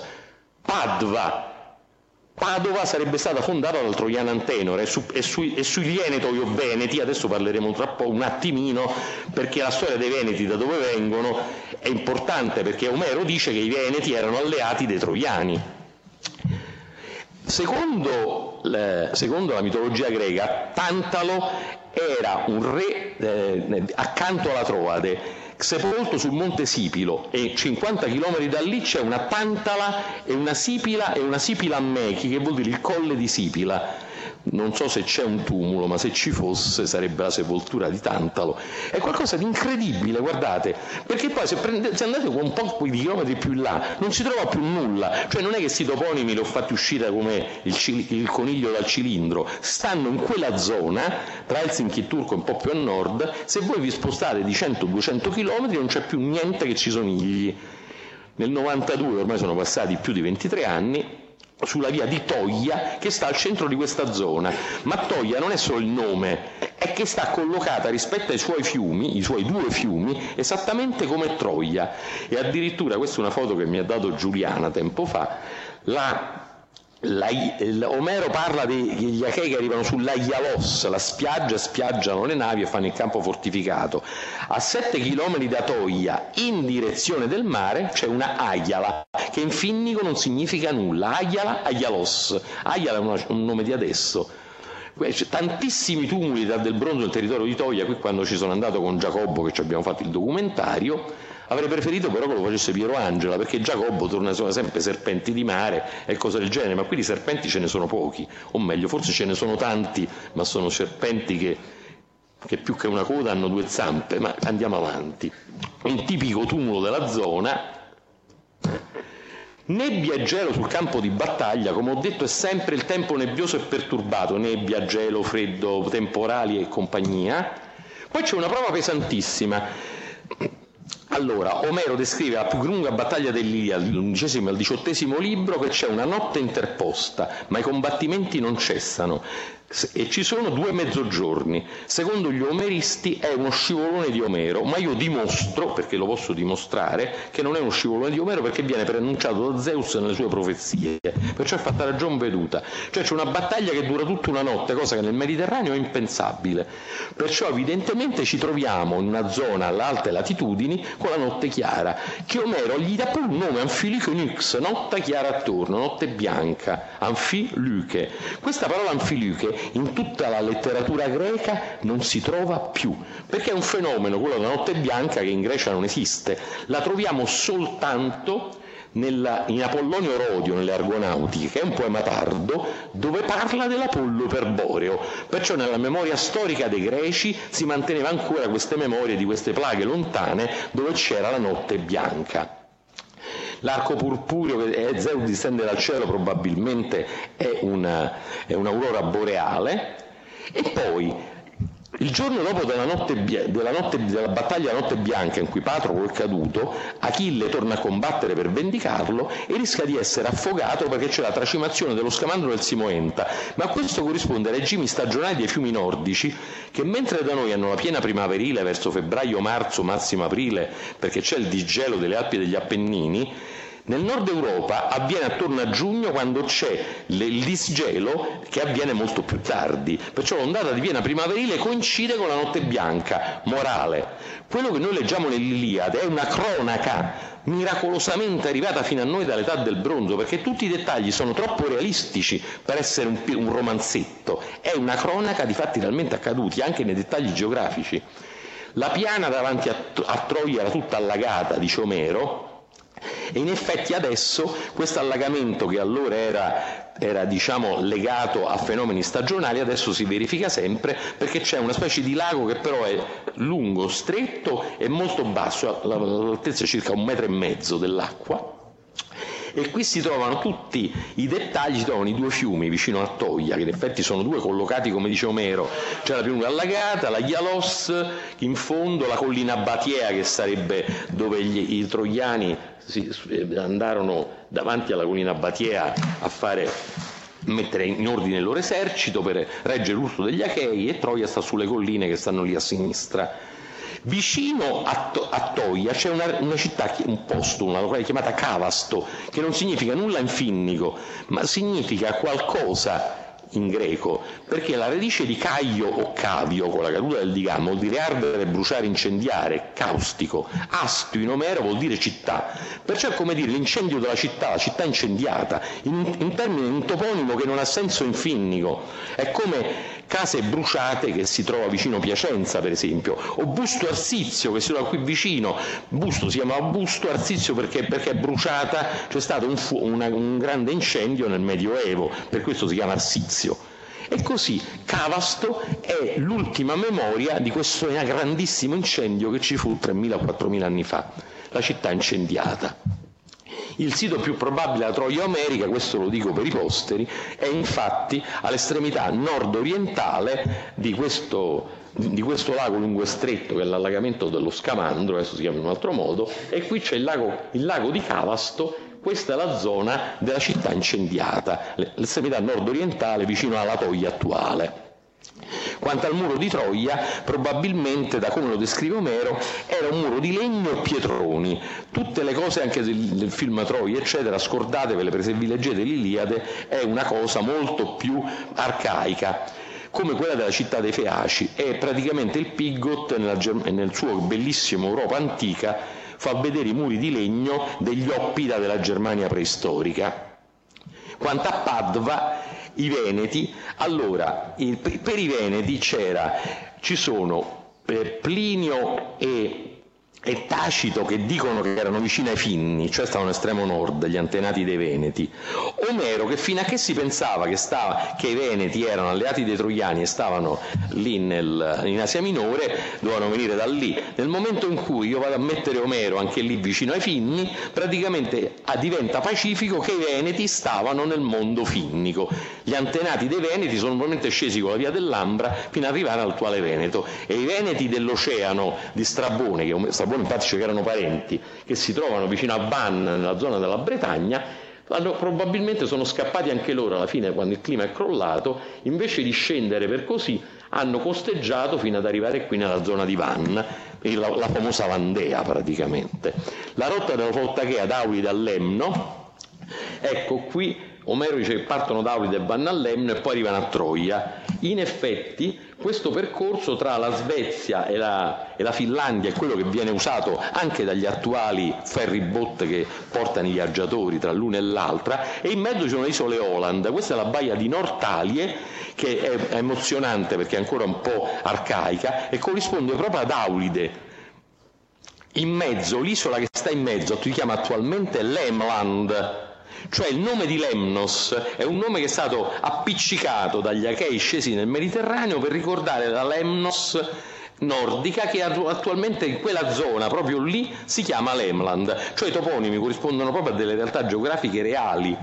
Padva. Padova sarebbe stata fondata dal troiano Antenore, e, su, e, sui, e sui Lienetoi o Veneti, adesso parleremo tra poco un attimino, perché la storia dei Veneti, da dove vengono, è importante, perché Omero dice che i Veneti erano alleati dei troiani. Secondo, le, secondo la mitologia greca, Tantalo era un re eh, accanto alla Troade, sepolto sul monte Sipilo, e cinquanta chilometri da lì c'è una Tantala e una Sipila e una Sipila a Mechi, che vuol dire il colle di Sipila. Non so se c'è un tumulo, ma se ci fosse sarebbe la sepoltura di Tantalo. È qualcosa di incredibile, guardate, perché poi se, prendete, se andate un po' di chilometri più in là non si trova più nulla, cioè non è che questi toponimi li ho fatti uscire come il, il coniglio dal cilindro, stanno in quella zona tra Helsinki e Turku, un po' più a nord. Se voi vi spostate di cento duecento chilometri non c'è più niente che ci somigli. Nel novantadue, ormai sono passati più di ventitré anni, sulla via di Toia, che sta al centro di questa zona. Ma Toia non è solo il nome, è che sta collocata rispetto ai suoi fiumi, i suoi due fiumi, esattamente come Troia. E addirittura, questa è una foto che mi ha dato Giuliana tempo fa, la La, Omero parla degli Achei che arrivano sulla Ialos, la spiaggia, spiaggiano le navi e fanno il campo fortificato. A sette chilometri da Toia, in direzione del mare, c'è una Aiala, che in finnico non significa nulla. Aiala, Aialos. Aiala è una, un nome di adesso. C'è tantissimi tumuli del bronzo nel territorio di Toia. Qui, quando ci sono andato con Giacobbo, che ci abbiamo fatto il documentario, avrei preferito però che lo facesse Piero Angela, perché Giacobbo torna sempre serpenti di mare e cose del genere, ma qui di serpenti ce ne sono pochi, o meglio forse ce ne sono tanti, ma sono serpenti che, che più che una coda hanno due zampe. Ma andiamo avanti. Un tipico tumulo della zona. Nebbia e gelo sul campo di battaglia, come ho detto, è sempre il tempo nebbioso e perturbato, nebbia, gelo, freddo, temporali e compagnia. Poi c'è una prova pesantissima. Allora, Omero descrive la più lunga battaglia dell'Iliade, dall'undicesimo al diciottesimo libro, che c'è una notte interposta, ma i combattimenti non cessano e ci sono due mezzogiorni. Secondo gli omeristi è uno scivolone di Omero, ma io dimostro, perché lo posso dimostrare, che non è uno scivolone di Omero, perché viene preannunciato da Zeus nelle sue profezie, perciò è fatta ragion veduta. Cioè c'è una battaglia che dura tutta una notte, cosa che nel Mediterraneo è impensabile, perciò evidentemente ci troviamo in una zona alle alte latitudini con la notte chiara, che Omero gli dà pure un nome, Anfilyke Nyx, notte chiara attorno, notte bianca, Anfilyke. Questa parola Anfilyke in tutta la letteratura greca non si trova più, perché è un fenomeno, quello della notte bianca, che in Grecia non esiste. La troviamo soltanto nella, in Apollonio Rodio, nelle Argonautiche, che è un poema tardo, dove parla dell'Apollo iperboreo. Perciò nella memoria storica dei greci si manteneva ancora queste memorie di queste plaghe lontane dove c'era la notte bianca. L'arco purpureo che Zeus distende dal cielo probabilmente è, una, è un'aurora boreale. E poi il giorno dopo della, notte, della, notte, della battaglia della notte bianca, in cui Patroclo è caduto, Achille torna a combattere per vendicarlo e rischia di essere affogato perché c'è la tracimazione dello scamandro del Simoenta. Ma questo corrisponde ai regimi stagionali dei fiumi nordici, che mentre da noi hanno la piena primaverile verso febbraio-marzo, massimo aprile, perché c'è il disgelo delle Alpi e degli Appennini, nel nord Europa avviene attorno a giugno, quando c'è il disgelo, che avviene molto più tardi. Perciò l'ondata di piena primaverile coincide con la notte bianca. Morale: quello che noi leggiamo nell'Iliade è una cronaca miracolosamente arrivata fino a noi dall'età del bronzo, perché tutti i dettagli sono troppo realistici per essere un, un romanzetto. È una cronaca di fatti realmente accaduti, anche nei dettagli geografici. La piana davanti a, a Troia era tutta allagata, dice Omero, e in effetti adesso questo allagamento, che allora era, era diciamo legato a fenomeni stagionali, adesso si verifica sempre, perché c'è una specie di lago che però è lungo, stretto e molto basso, l'altezza è circa un metro e mezzo dell'acqua. E qui si trovano tutti i dettagli, si trovano i due fiumi vicino a Toia, che in effetti sono due collocati, come dice Omero, c'è la più lunga allagata, la Ialos, in fondo la collina Batiea, che sarebbe dove gli, i troiani si, andarono davanti alla collina Batiea a fare mettere in ordine il loro esercito per reggere l'urto degli Achei, e Troia sta sulle colline che stanno lì a sinistra. Vicino a, to- a Toia c'è una, una città, un posto, una località chiamata Cavasto, che non significa nulla in finnico, ma significa qualcosa in greco, perché la radice di caio o cavio, con la caduta del digamo, vuol dire ardere, bruciare, incendiare, caustico. Astio in Omero vuol dire città, perciò è come dire l'incendio della città, la città incendiata, in, in termini un toponimo che non ha senso in finnico. È come case bruciate, che si trova vicino Piacenza per esempio, o Busto Arsizio, che si trova qui vicino. Busto si chiama Busto, Arsizio perché, perché è bruciata, c'è stato un, fu- una, un grande incendio nel Medioevo, per questo si chiama Arsizio. E così Cavasto è l'ultima memoria di questo grandissimo incendio che ci fu tremila quattromila anni fa, la città incendiata. Il sito più probabile della Troia omerica, questo lo dico per i posteri, è infatti all'estremità nord-orientale di questo, di questo lago lungo e stretto, che è l'allagamento dello Scamandro, adesso si chiama in un altro modo, e qui c'è il lago, il lago di Cavasto. Questa è la zona della città incendiata, l'estremità nord-orientale vicino alla Toia attuale. Quanto al muro di Troia, probabilmente, da come lo descrive Omero, era un muro di legno e pietroni. Tutte le cose anche del, del film Troia, eccetera, scordatevele, perché se vi leggete l'Iliade è una cosa molto più arcaica, come quella della città dei Feaci. È praticamente il Pigott, nella, nel suo bellissimo Europa antica, fa vedere i muri di legno degli Oppida della Germania preistorica. Quanto a Padova, i Veneti, allora il, per i Veneti c'era, ci sono eh, Plinio e, e Tacito che dicono che erano vicini ai Finni, cioè stavano all'estremo nord, gli antenati dei Veneti. Omero, che fino a che si pensava che, stava, che i Veneti erano alleati dei Troiani e stavano lì nel, in Asia Minore, dovevano venire da lì. Nel momento in cui io vado a mettere Omero anche lì vicino ai Finni, praticamente diventa pacifico che i Veneti stavano nel mondo finnico. Gli antenati dei Veneti sono normalmente scesi con la via dell'Ambra fino ad arrivare all'attuale Veneto, e i Veneti dell'oceano di Strabone, che Strabone infatti dice che erano parenti, che si trovano vicino a Vannes, nella zona della Bretagna, probabilmente sono scappati anche loro alla fine, quando il clima è crollato, invece di scendere per così hanno costeggiato fino ad arrivare qui nella zona di Vannes, la, la famosa Vandea praticamente. La rotta della Foltachea da Aulide a Lemno, ecco qui Omero dice che partono da Aulide e vanno a Lemno e poi arrivano a Troia. In effetti questo percorso tra la Svezia e la, e la Finlandia è quello che viene usato anche dagli attuali ferryboat che portano i viaggiatori tra l'una e l'altra, e in mezzo ci sono le isole Åland. Questa è la baia di Norrtalje, che è, è emozionante perché è ancora un po' arcaica e corrisponde proprio ad Aulide. In mezzo, l'isola che sta in mezzo si chiama attualmente Lemland, cioè il nome di Lemnos è un nome che è stato appiccicato dagli Achei scesi nel Mediterraneo per ricordare la Lemnos nordica, che attualmente in quella zona, proprio lì, si chiama Lemland, cioè i toponimi corrispondono proprio a delle realtà geografiche reali.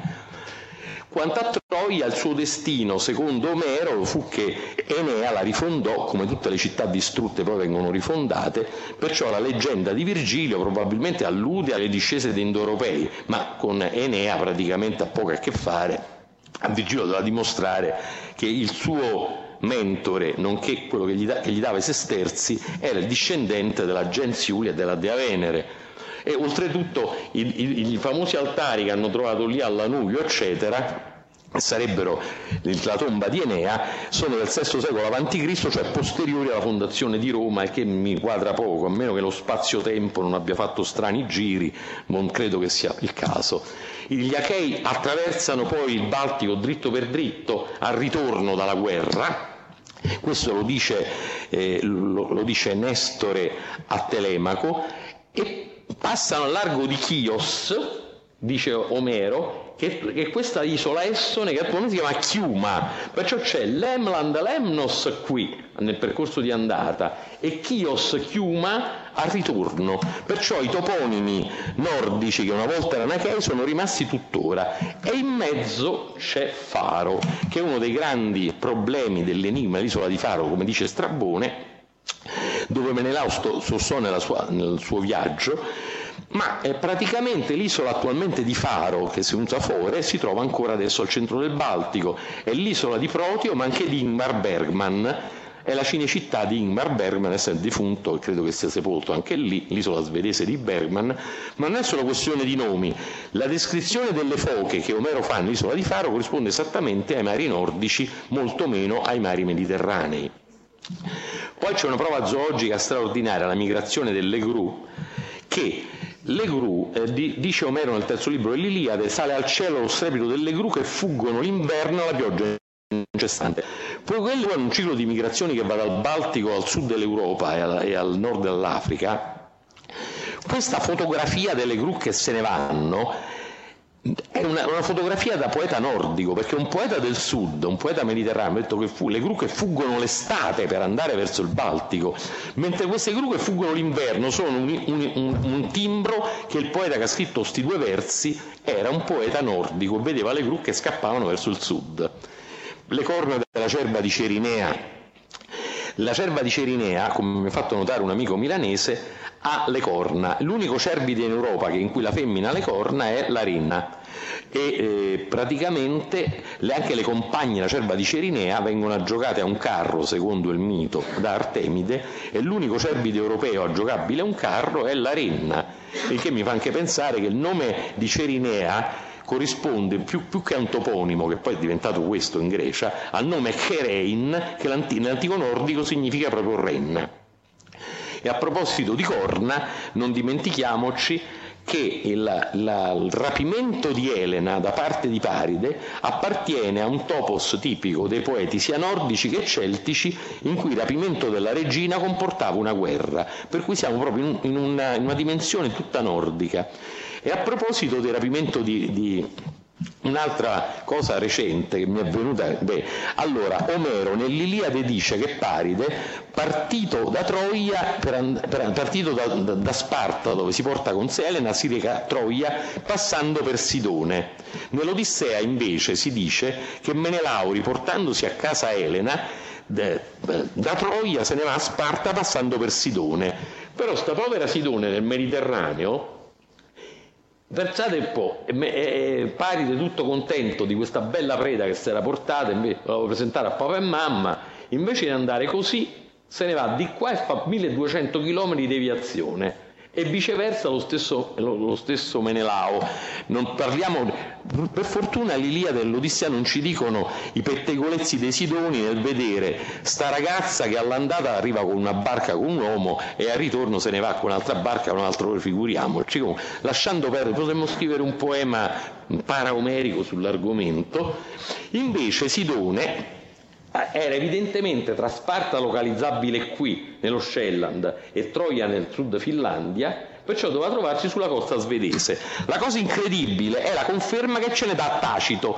Quanto a Troia, il suo destino, secondo Omero, fu che Enea la rifondò, come tutte le città distrutte poi vengono rifondate, perciò la leggenda di Virgilio probabilmente allude alle discese dei indoeuropei, ma con Enea praticamente ha poco a che fare. A Virgilio doveva dimostrare che il suo mentore, nonché quello che gli, da, che gli dava i sesterzi, era il discendente della gens Iulia e della dea Venere. E oltretutto i, i, i famosi altari che hanno trovato lì a Lanuvio, eccetera, che sarebbero la tomba di Enea, sono del sesto secolo avanti Cristo, cioè posteriori alla fondazione di Roma, e che mi quadra poco, a meno che lo spazio-tempo non abbia fatto strani giri, non credo che sia il caso. Gli Achei attraversano poi il Baltico dritto per dritto al ritorno dalla guerra. Questo lo dice, eh, lo, lo dice Nestore a Telemaco, e passano al largo di Chios, dice Omero, che è questa isola Essone che attualmente si chiama Chiuma, perciò c'è Lemland, Lemnos qui nel percorso di andata e Chios, Chiuma al ritorno, perciò i toponimi nordici che una volta erano Achei sono rimasti tuttora, e in mezzo c'è Faro, che è uno dei grandi problemi dell'enigma dell'isola di Faro, come dice Strabone, dove Menelao sossò nel suo viaggio, ma è praticamente l'isola attualmente di Faro, che si usa Fore, si trova ancora adesso al centro del Baltico, è l'isola di Protio, ma anche di Ingmar Bergman, è la cinecittà di Ingmar Bergman, essendo defunto, e credo che sia sepolto anche lì, l'isola svedese di Bergman. Ma non è solo questione di nomi, la descrizione delle foche che Omero fa nell'isola di Faro corrisponde esattamente ai mari nordici, molto meno ai mari mediterranei. Poi c'è una prova zoologica straordinaria, la migrazione delle gru, che le gru, eh, di, dice Omero nel terzo libro dell'Iliade, sale al cielo lo strepito delle gru che fuggono l'inverno alla pioggia incessante. Poi quello è un ciclo di migrazioni che va dal Baltico al sud dell'Europa e, al, e al nord dell'Africa. Questa fotografia delle gru che se ne vanno è una, una fotografia da poeta nordico, perché un poeta del sud, un poeta mediterraneo, ha detto che fu, le gru che fuggono l'estate per andare verso il Baltico, mentre queste gru che fuggono l'inverno sono un, un, un, un timbro che il poeta che ha scritto questi due versi era un poeta nordico, vedeva le gru che scappavano verso il sud. Le corna della cerva di Cerinea. La cerva di Cerinea, come mi ha fatto notare un amico milanese, ha le corna. L'unico cervide in Europa che in cui la femmina ha le corna è la renna, e eh, praticamente le, anche le compagne della cerva di Cerinea vengono aggiocate a un carro, secondo il mito, da Artemide, e l'unico cervide europeo aggiocabile a un carro è la renna, il che mi fa anche pensare che il nome di Cerinea corrisponde più, più che a un toponimo, che poi è diventato questo in Grecia, al nome Cherein, che nell'antico nordico significa proprio renna. E a proposito di corna, non dimentichiamoci che il, la, il rapimento di Elena da parte di Paride appartiene a un topos tipico dei poeti sia nordici che celtici, in cui il rapimento della regina comportava una guerra, per cui siamo proprio in, in, una, in una dimensione tutta nordica. E a proposito del rapimento di, di, Un'altra cosa recente che mi è venuta, beh, allora Omero nell'Iliade dice che Paride, partito da Troia, per, per, partito da, da, da Sparta, dove si porta con sé Elena, si reca a Troia passando per Sidone. Nell'Odissea invece si dice che Menelao, riportandosi a casa Elena, da, da Troia se ne va a Sparta passando per Sidone. Però sta povera Sidone nel Mediterraneo, pensate un po', e, e Paride tutto contento di questa bella preda che si era portata, invece lo presentare a papà e mamma, invece di andare così se ne va di qua e fa milleduecento chilometri di deviazione, e viceversa lo stesso, lo, lo stesso Menelao. Non parliamo, per fortuna l'Iliade e l'Odissea non ci dicono i pettegolezzi dei Sidoni nel vedere sta ragazza che all'andata arriva con una barca con un uomo e al ritorno se ne va con un'altra barca con un altro, figuriamoci. Lasciando perdere, potremmo scrivere un poema paraomerico sull'argomento. Invece Sidone era evidentemente tra Sparta, localizzabile qui nello Shetland, e Troia nel sud Finlandia, perciò doveva trovarsi sulla costa svedese. La cosa incredibile è la conferma che ce ne dà Tacito: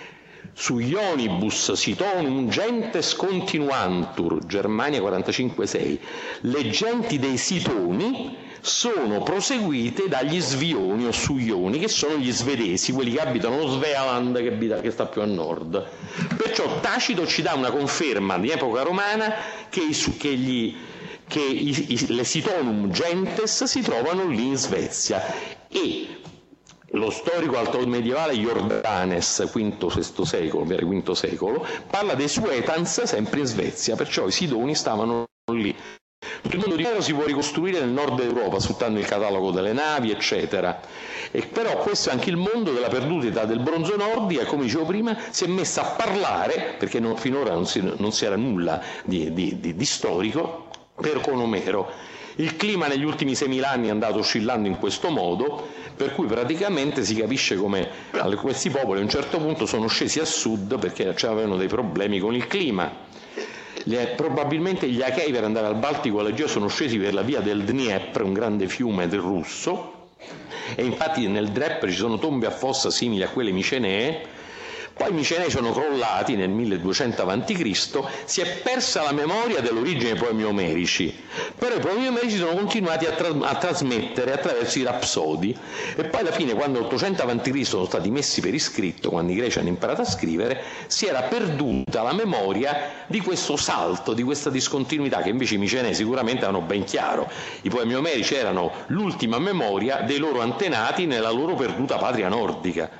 su ionibus Sitonum gentes continuantur, Germania quarantacinque sei, le genti dei Sitoni sono proseguite dagli Svioni o Suioni, che sono gli svedesi, quelli che abitano lo Svealand, che, abita, che sta più a nord. Perciò Tacito ci dà una conferma di epoca romana che, i, che, gli, che i, i, le Sitonum gentes si trovano lì in Svezia, e lo storico altomedievale Jordanes, quinto sesto secolo, quinto secolo, parla dei Suetans sempre in Svezia, perciò i Sidoni stavano lì. Tutto il mondo di Omero si può ricostruire nel nord Europa sfruttando il catalogo delle navi, eccetera. E però questo è anche il mondo della perduta età del bronzo nordica, e come dicevo prima si è messa a parlare, perché non, finora non si, non si era nulla di, di, di, di storico, per con Omero. Il clima negli ultimi seimila anni è andato oscillando in questo modo, per cui praticamente si capisce come questi popoli a un certo punto sono scesi a sud perché avevano dei problemi con il clima. Le, probabilmente gli Achei per andare al Baltico e all'Egeo sono scesi per la via del Dniepr, un grande fiume del russo, e infatti nel Dnieper ci sono tombe a fossa simili a quelle micenee. Poi i Micenei sono crollati nel milleduecento avanti Cristo, si è persa la memoria dell'origine dei poemi omerici, però i poemi omerici sono continuati a, tra- a trasmettere attraverso i rapsodi, e poi alla fine, quando l'ottocento avanti Cristo sono stati messi per iscritto, quando i greci hanno imparato a scrivere, si era perduta la memoria di questo salto, di questa discontinuità, che invece i Micenei sicuramente avevano ben chiaro. I poemi omerici erano l'ultima memoria dei loro antenati nella loro perduta patria nordica.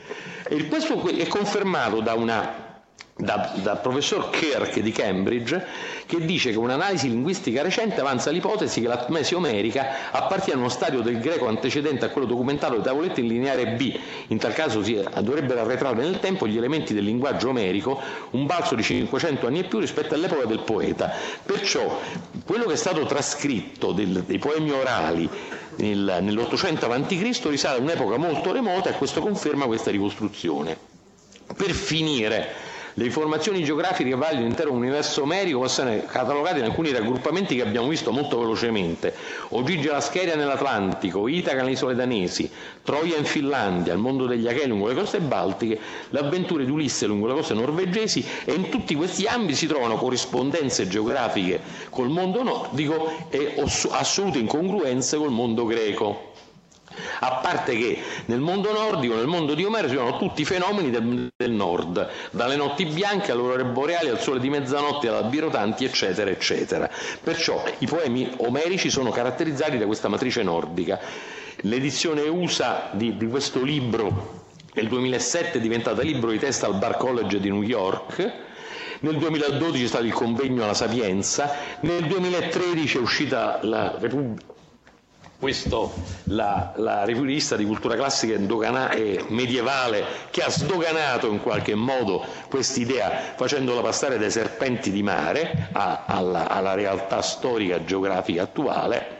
E questo è confermato da una da, dal professor Kirk di Cambridge, che dice che un'analisi linguistica recente avanza l'ipotesi che la tmesi omerica appartiene a uno stadio del greco antecedente a quello documentato da tavolette in lineare B. In tal caso si dovrebbero arretrare nel tempo gli elementi del linguaggio omerico un balzo di cinquecento anni e più rispetto all'epoca del poeta. Perciò quello che è stato trascritto del, dei poemi orali nel, nell'ottocento avanti Cristo risale a un'epoca molto remota, e questo conferma questa ricostruzione. Per finire, le informazioni geografiche che vagliano l'intero universo omerico possono essere catalogate in alcuni raggruppamenti che abbiamo visto molto velocemente: Ogigi la Scheria nell'Atlantico, Itaca nelle isole danesi, Troia in Finlandia, il mondo degli Achei lungo le coste baltiche, le avventure di Ulisse lungo le coste norvegesi, e in tutti questi ambiti si trovano corrispondenze geografiche col mondo nordico e assolute incongruenze col mondo greco. A parte che nel mondo nordico, nel mondo di Omero, si trovano tutti i fenomeni del, del nord, dalle notti bianche alle aurore boreali, al sole di mezzanotte, alle albi rotanti, eccetera eccetera. Perciò i poemi omerici sono caratterizzati da questa matrice nordica. L'edizione U S A di, di questo libro nel duemilasette è diventata libro di testa al Bar College di New York. Nel duemiladodici è stato il convegno alla Sapienza. Nel duemilatredici è uscita la Repubblica Questo, la, la rivista di cultura classica e medievale, che ha sdoganato in qualche modo quest'idea facendola passare dai serpenti di mare a, alla, alla realtà storica geografica attuale.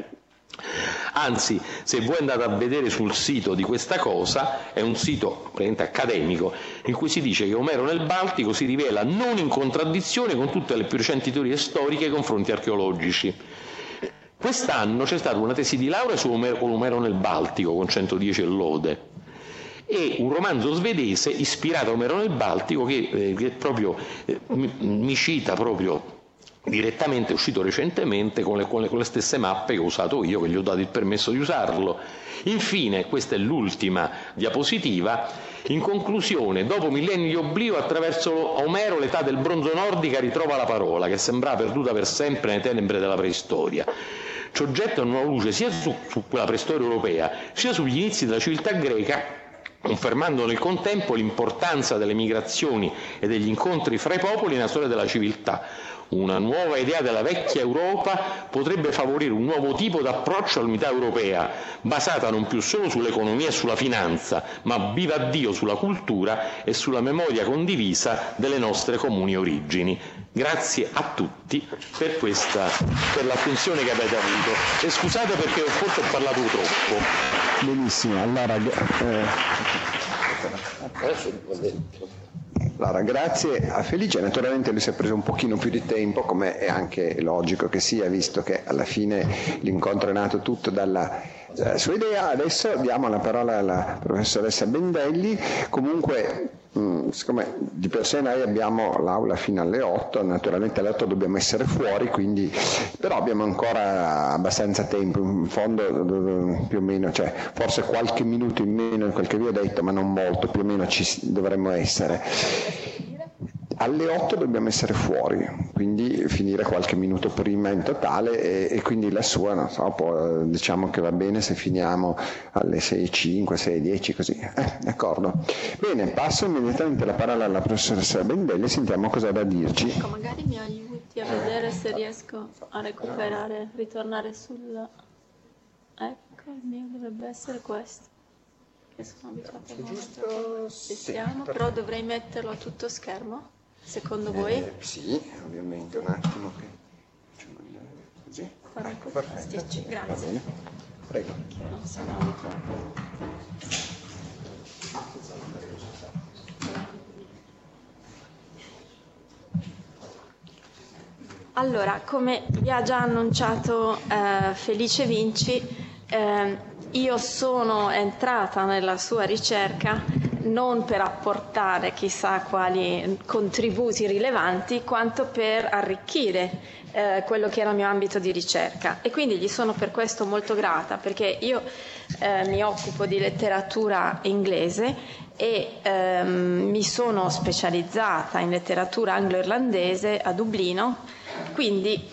Anzi, se voi andate a vedere sul sito di questa cosa, è un sito praticamente accademico, in cui si dice che Omero nel Baltico si rivela non in contraddizione con tutte le più recenti teorie storiche e confronti archeologici. Quest'anno c'è stata una tesi di laurea su Omero, Omero nel Baltico con centodieci e lode, e un romanzo svedese ispirato a Omero nel Baltico che, eh, che proprio eh, mi, mi cita proprio direttamente, è uscito recentemente con le, con, le, con le stesse mappe che ho usato io, che gli ho dato il permesso di usarlo. Infine, questa è l'ultima diapositiva, in conclusione, dopo millenni di oblio, attraverso Omero l'età del bronzo nordica ritrova la parola, che sembrava perduta per sempre nelle tenebre della preistoria. Ci getta una nuova luce sia su, su quella preistoria europea, sia sugli inizi della civiltà greca, confermando nel contempo l'importanza delle migrazioni e degli incontri fra i popoli nella storia della civiltà. Una nuova idea della vecchia Europa potrebbe favorire un nuovo tipo di approccio all'unità europea, basata non più solo sull'economia e sulla finanza, ma viva Dio sulla cultura e sulla memoria condivisa delle nostre comuni origini. Grazie a tutti per, questa, per l'attenzione che avete avuto e scusate perché forse ho parlato troppo. Benissimo, allora, eh, allora grazie a Felice, naturalmente lui si è preso un pochino più di tempo, come è anche logico che sia, visto che alla fine l'incontro è nato tutto dalla eh, sua idea. Adesso diamo la parola alla professoressa Bendelli. Comunque mh, siccome di per sé noi abbiamo l'aula fino alle otto, naturalmente alle otto dobbiamo essere fuori, quindi però abbiamo ancora abbastanza tempo, in fondo più o meno, cioè forse qualche minuto in meno di quel che vi ho detto, ma non molto, più o meno ci dovremmo essere. Alle otto dobbiamo essere fuori, quindi finire qualche minuto prima in totale e, e quindi la sua, non so, può, diciamo che va bene se finiamo alle sei e cinque, sei e dieci, così. Eh, d'accordo. Bene, passo immediatamente la parola alla professoressa Bendelli e sentiamo cosa ha da dirci. Ecco, magari mi aiuti a vedere se riesco a recuperare, ritornare sul... Ecco, il mio dovrebbe essere questo, che sono abituata a mostrare. Ci siamo, però dovrei metterlo a tutto schermo? Secondo voi? Eh, sì, ovviamente, un attimo che facciamo così. Ecco, perfetto. Stitch, grazie. Va bene. Prego. Non sono abituata. Allora, come vi ha già annunciato eh, Felice Vinci, eh, io sono entrata nella sua ricerca non per apportare chissà quali contributi rilevanti, quanto per arricchire eh, quello che era il mio ambito di ricerca. E quindi gli sono per questo molto grata, perché io eh, mi occupo di letteratura inglese e ehm, mi sono specializzata in letteratura anglo-irlandese a Dublino, quindi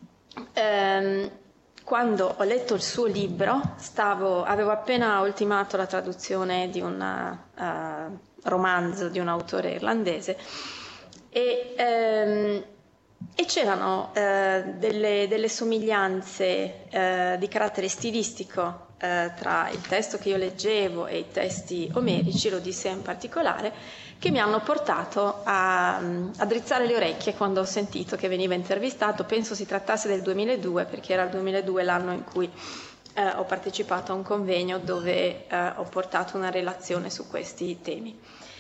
ehm, quando ho letto il suo libro, stavo, avevo appena ultimato la traduzione di un uh, romanzo di un autore irlandese e, ehm, e c'erano uh, delle, delle somiglianze uh, di carattere stilistico uh, tra il testo che io leggevo e i testi omerici, l'Odissea in particolare, che mi hanno portato a, a drizzare le orecchie quando ho sentito che veniva intervistato. Penso si trattasse del duemiladue, perché era il duemiladue l'anno in cui eh, ho partecipato a un convegno dove eh, ho portato una relazione su questi temi.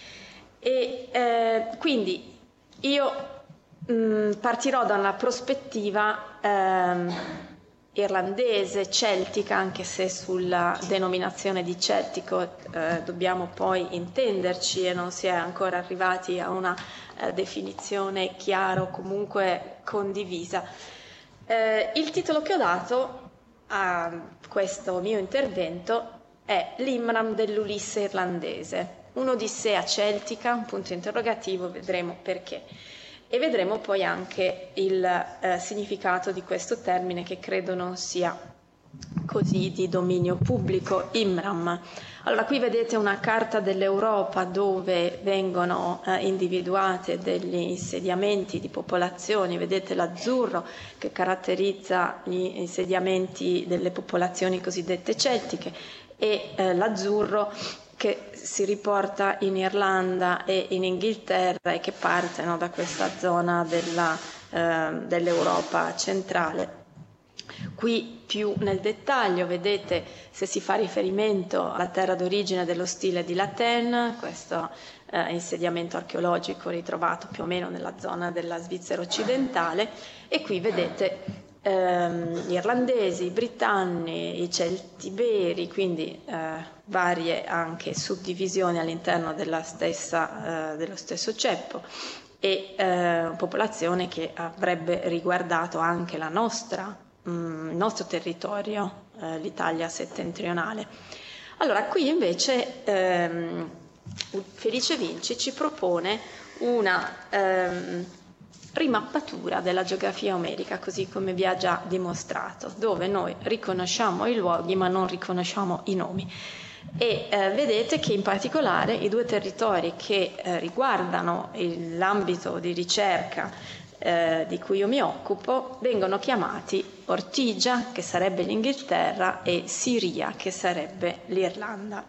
E eh, quindi io mh, partirò da una prospettiva ehm, irlandese, celtica, anche se sulla denominazione di celtico eh, dobbiamo poi intenderci e non si è ancora arrivati a una eh, definizione chiara o comunque condivisa. Eh, il titolo che ho dato a questo mio intervento è l'Imram dell'Ulisse irlandese, un'odissea celtica, un punto interrogativo, vedremo perché. E vedremo poi anche il eh, significato di questo termine, che credo non sia così di dominio pubblico, Imram. Allora, qui vedete una carta dell'Europa dove vengono eh, individuate degli insediamenti di popolazioni. Vedete l'azzurro che caratterizza gli insediamenti delle popolazioni cosiddette celtiche e eh, l'azzurro che si riporta in Irlanda e in Inghilterra e che partono da questa zona della, eh, dell'Europa centrale. Qui più nel dettaglio vedete, se si fa riferimento alla terra d'origine dello stile di Laten, questo eh, insediamento archeologico ritrovato più o meno nella zona della Svizzera occidentale, e qui vedete ehm, gli irlandesi, i britanni, i celtiberi, quindi eh, varie anche suddivisioni all'interno della stessa, eh, dello stesso ceppo, e eh, popolazione che avrebbe riguardato anche la nostra, mh, il nostro territorio, eh, l'Italia settentrionale. Allora, qui invece ehm, Felice Vinci ci propone una ehm, rimappatura della geografia omerica, così come vi ha già dimostrato, dove noi riconosciamo i luoghi ma non riconosciamo i nomi. E eh, vedete che in particolare i due territori che eh, riguardano il, l'ambito di ricerca eh, di cui io mi occupo vengono chiamati Ortigia, che sarebbe l'Inghilterra, e Siria, che sarebbe l'Irlanda.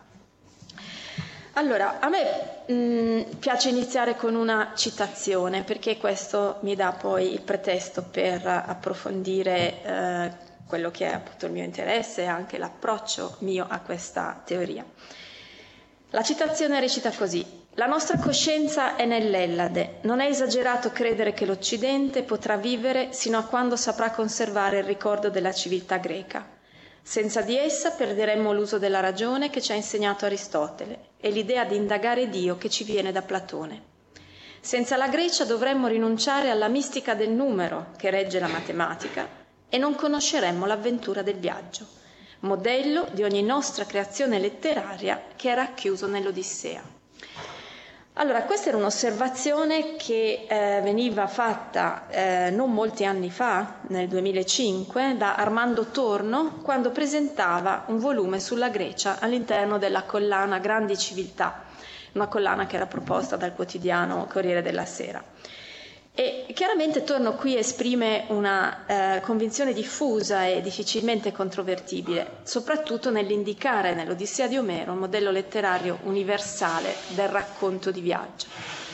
Allora, a me mh, piace iniziare con una citazione, perché questo mi dà poi il pretesto per approfondire eh, quello che è appunto il mio interesse e anche l'approccio mio a questa teoria. La citazione recita così: la nostra coscienza è nell'Ellade, non è esagerato credere che l'Occidente potrà vivere sino a quando saprà conservare il ricordo della civiltà greca. Senza di essa perderemmo l'uso della ragione che ci ha insegnato Aristotele e l'idea di indagare Dio che ci viene da Platone. Senza la Grecia dovremmo rinunciare alla mistica del numero che regge la matematica e non conosceremmo l'avventura del viaggio, modello di ogni nostra creazione letteraria che è racchiuso nell'Odissea. Allora, questa era un'osservazione che eh, veniva fatta eh, non molti anni fa, nel duemilacinque, da Armando Torno, quando presentava un volume sulla Grecia all'interno della collana Grandi Civiltà, una collana che era proposta dal quotidiano Corriere della Sera. E chiaramente Torno qui esprime una eh, convinzione diffusa e difficilmente controvertibile, soprattutto nell'indicare nell'Odissea di Omero un modello letterario universale del racconto di viaggio.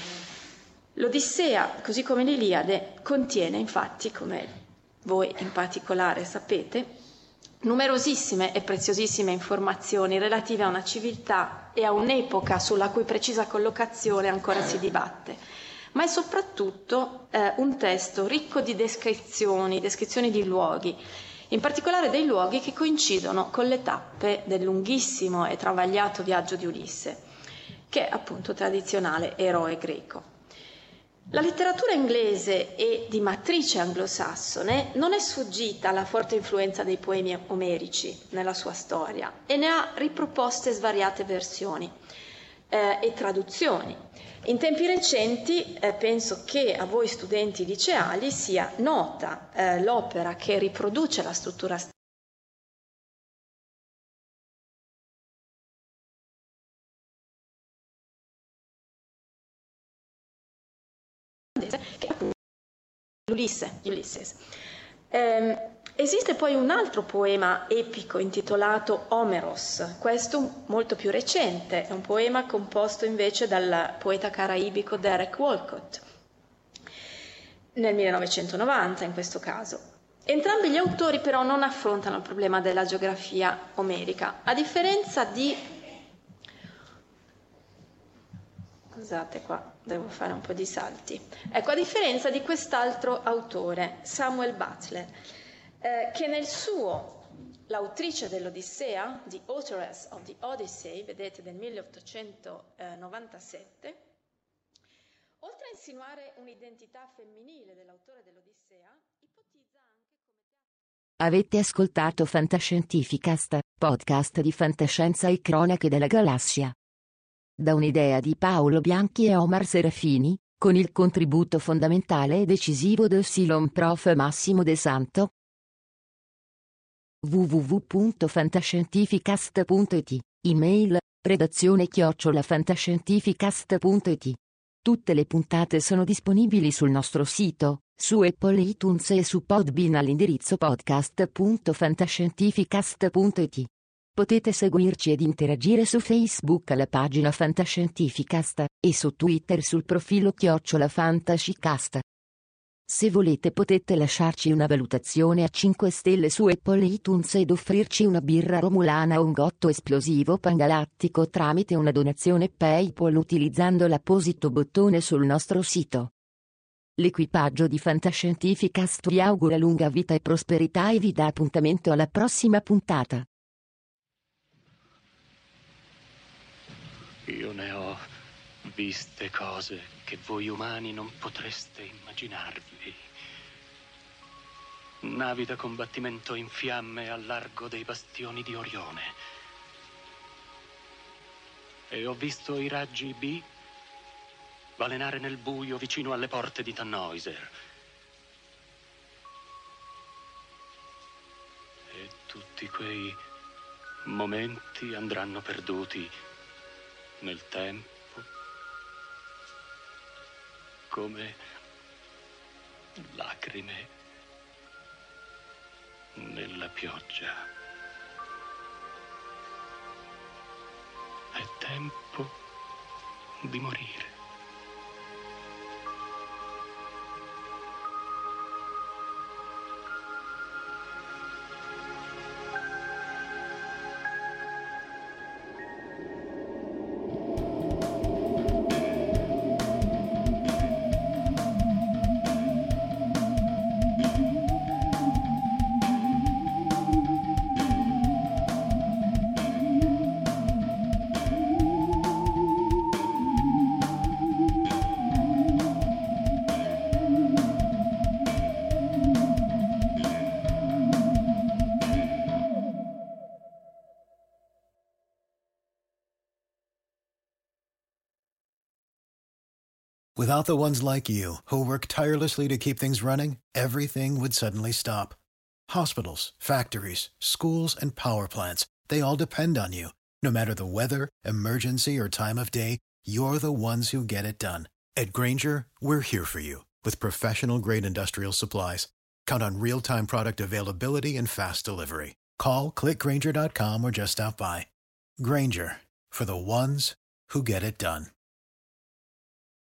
L'Odissea, così come l'Iliade, contiene infatti, come voi in particolare sapete, numerosissime e preziosissime informazioni relative a una civiltà e a un'epoca sulla cui precisa collocazione ancora si dibatte, ma è soprattutto eh, un testo ricco di descrizioni, descrizioni di luoghi, in particolare dei luoghi che coincidono con le tappe del lunghissimo e travagliato viaggio di Ulisse, che è appunto tradizionale eroe greco. La letteratura inglese e di matrice anglosassone non è sfuggita alla forte influenza dei poemi omerici nella sua storia e ne ha riproposte svariate versioni eh, e traduzioni. In tempi recenti eh, penso che a voi studenti liceali sia nota eh, l'opera che riproduce la struttura che è appunto Ulisse, Ulysses. Eh, esiste poi un altro poema epico intitolato Omeros, questo molto più recente, è un poema composto invece dal poeta caraibico Derek Walcott, nel millenovecentonovanta in questo caso. Entrambi gli autori però non affrontano il problema della geografia omerica, a differenza di... Scusate qua. Devo fare un po' di salti. Ecco, a differenza di quest'altro autore, Samuel Butler, eh, che nel suo L'autrice dell'Odissea, The Authoress of the Odyssey, vedete del milleottocentonovantasette, oltre a insinuare un'identità femminile dell'autore dell'Odissea, ipotizza anche come... Avete ascoltato Fantascientificast, podcast di fantascienza e cronache della galassia. Da un'idea di Paolo Bianchi e Omar Serafini, con il contributo fondamentale e decisivo del Silon Prof Massimo De Santo. w w w punto fantascientificast punto it, email, redazione chiocciola fantascientificast punto it. Tutte le puntate sono disponibili sul nostro sito, su Apple iTunes e su Podbean all'indirizzo podcast punto fantascientificast punto it. Potete seguirci ed interagire su Facebook alla pagina Fantascientificast, e su Twitter sul profilo chiocciola Fantascicast. Se volete potete lasciarci una valutazione a cinque stelle su Apple iTunes ed offrirci una birra romulana o un gotto esplosivo pangalattico tramite una donazione PayPal utilizzando l'apposito bottone sul nostro sito. L'equipaggio di Fantascientificast vi augura lunga vita e prosperità e vi dà appuntamento alla prossima puntata. Io ne ho viste cose che voi umani non potreste immaginarvi. Navi da combattimento in fiamme al largo dei bastioni di Orione. E ho visto i raggi B balenare nel buio vicino alle porte di Tannhäuser. E tutti quei momenti andranno perduti nel tempo, come lacrime nella pioggia. È tempo di morire. Without the ones like you, who work tirelessly to keep things running, everything would suddenly stop. Hospitals, factories, schools, and power plants, they all depend on you. No matter the weather, emergency, or time of day, you're the ones who get it done. At Grainger, we're here for you with professional-grade industrial supplies. Count on real-time product availability and fast delivery. Call, click Grainger dot com, or just stop by. Grainger, for the ones who get it done.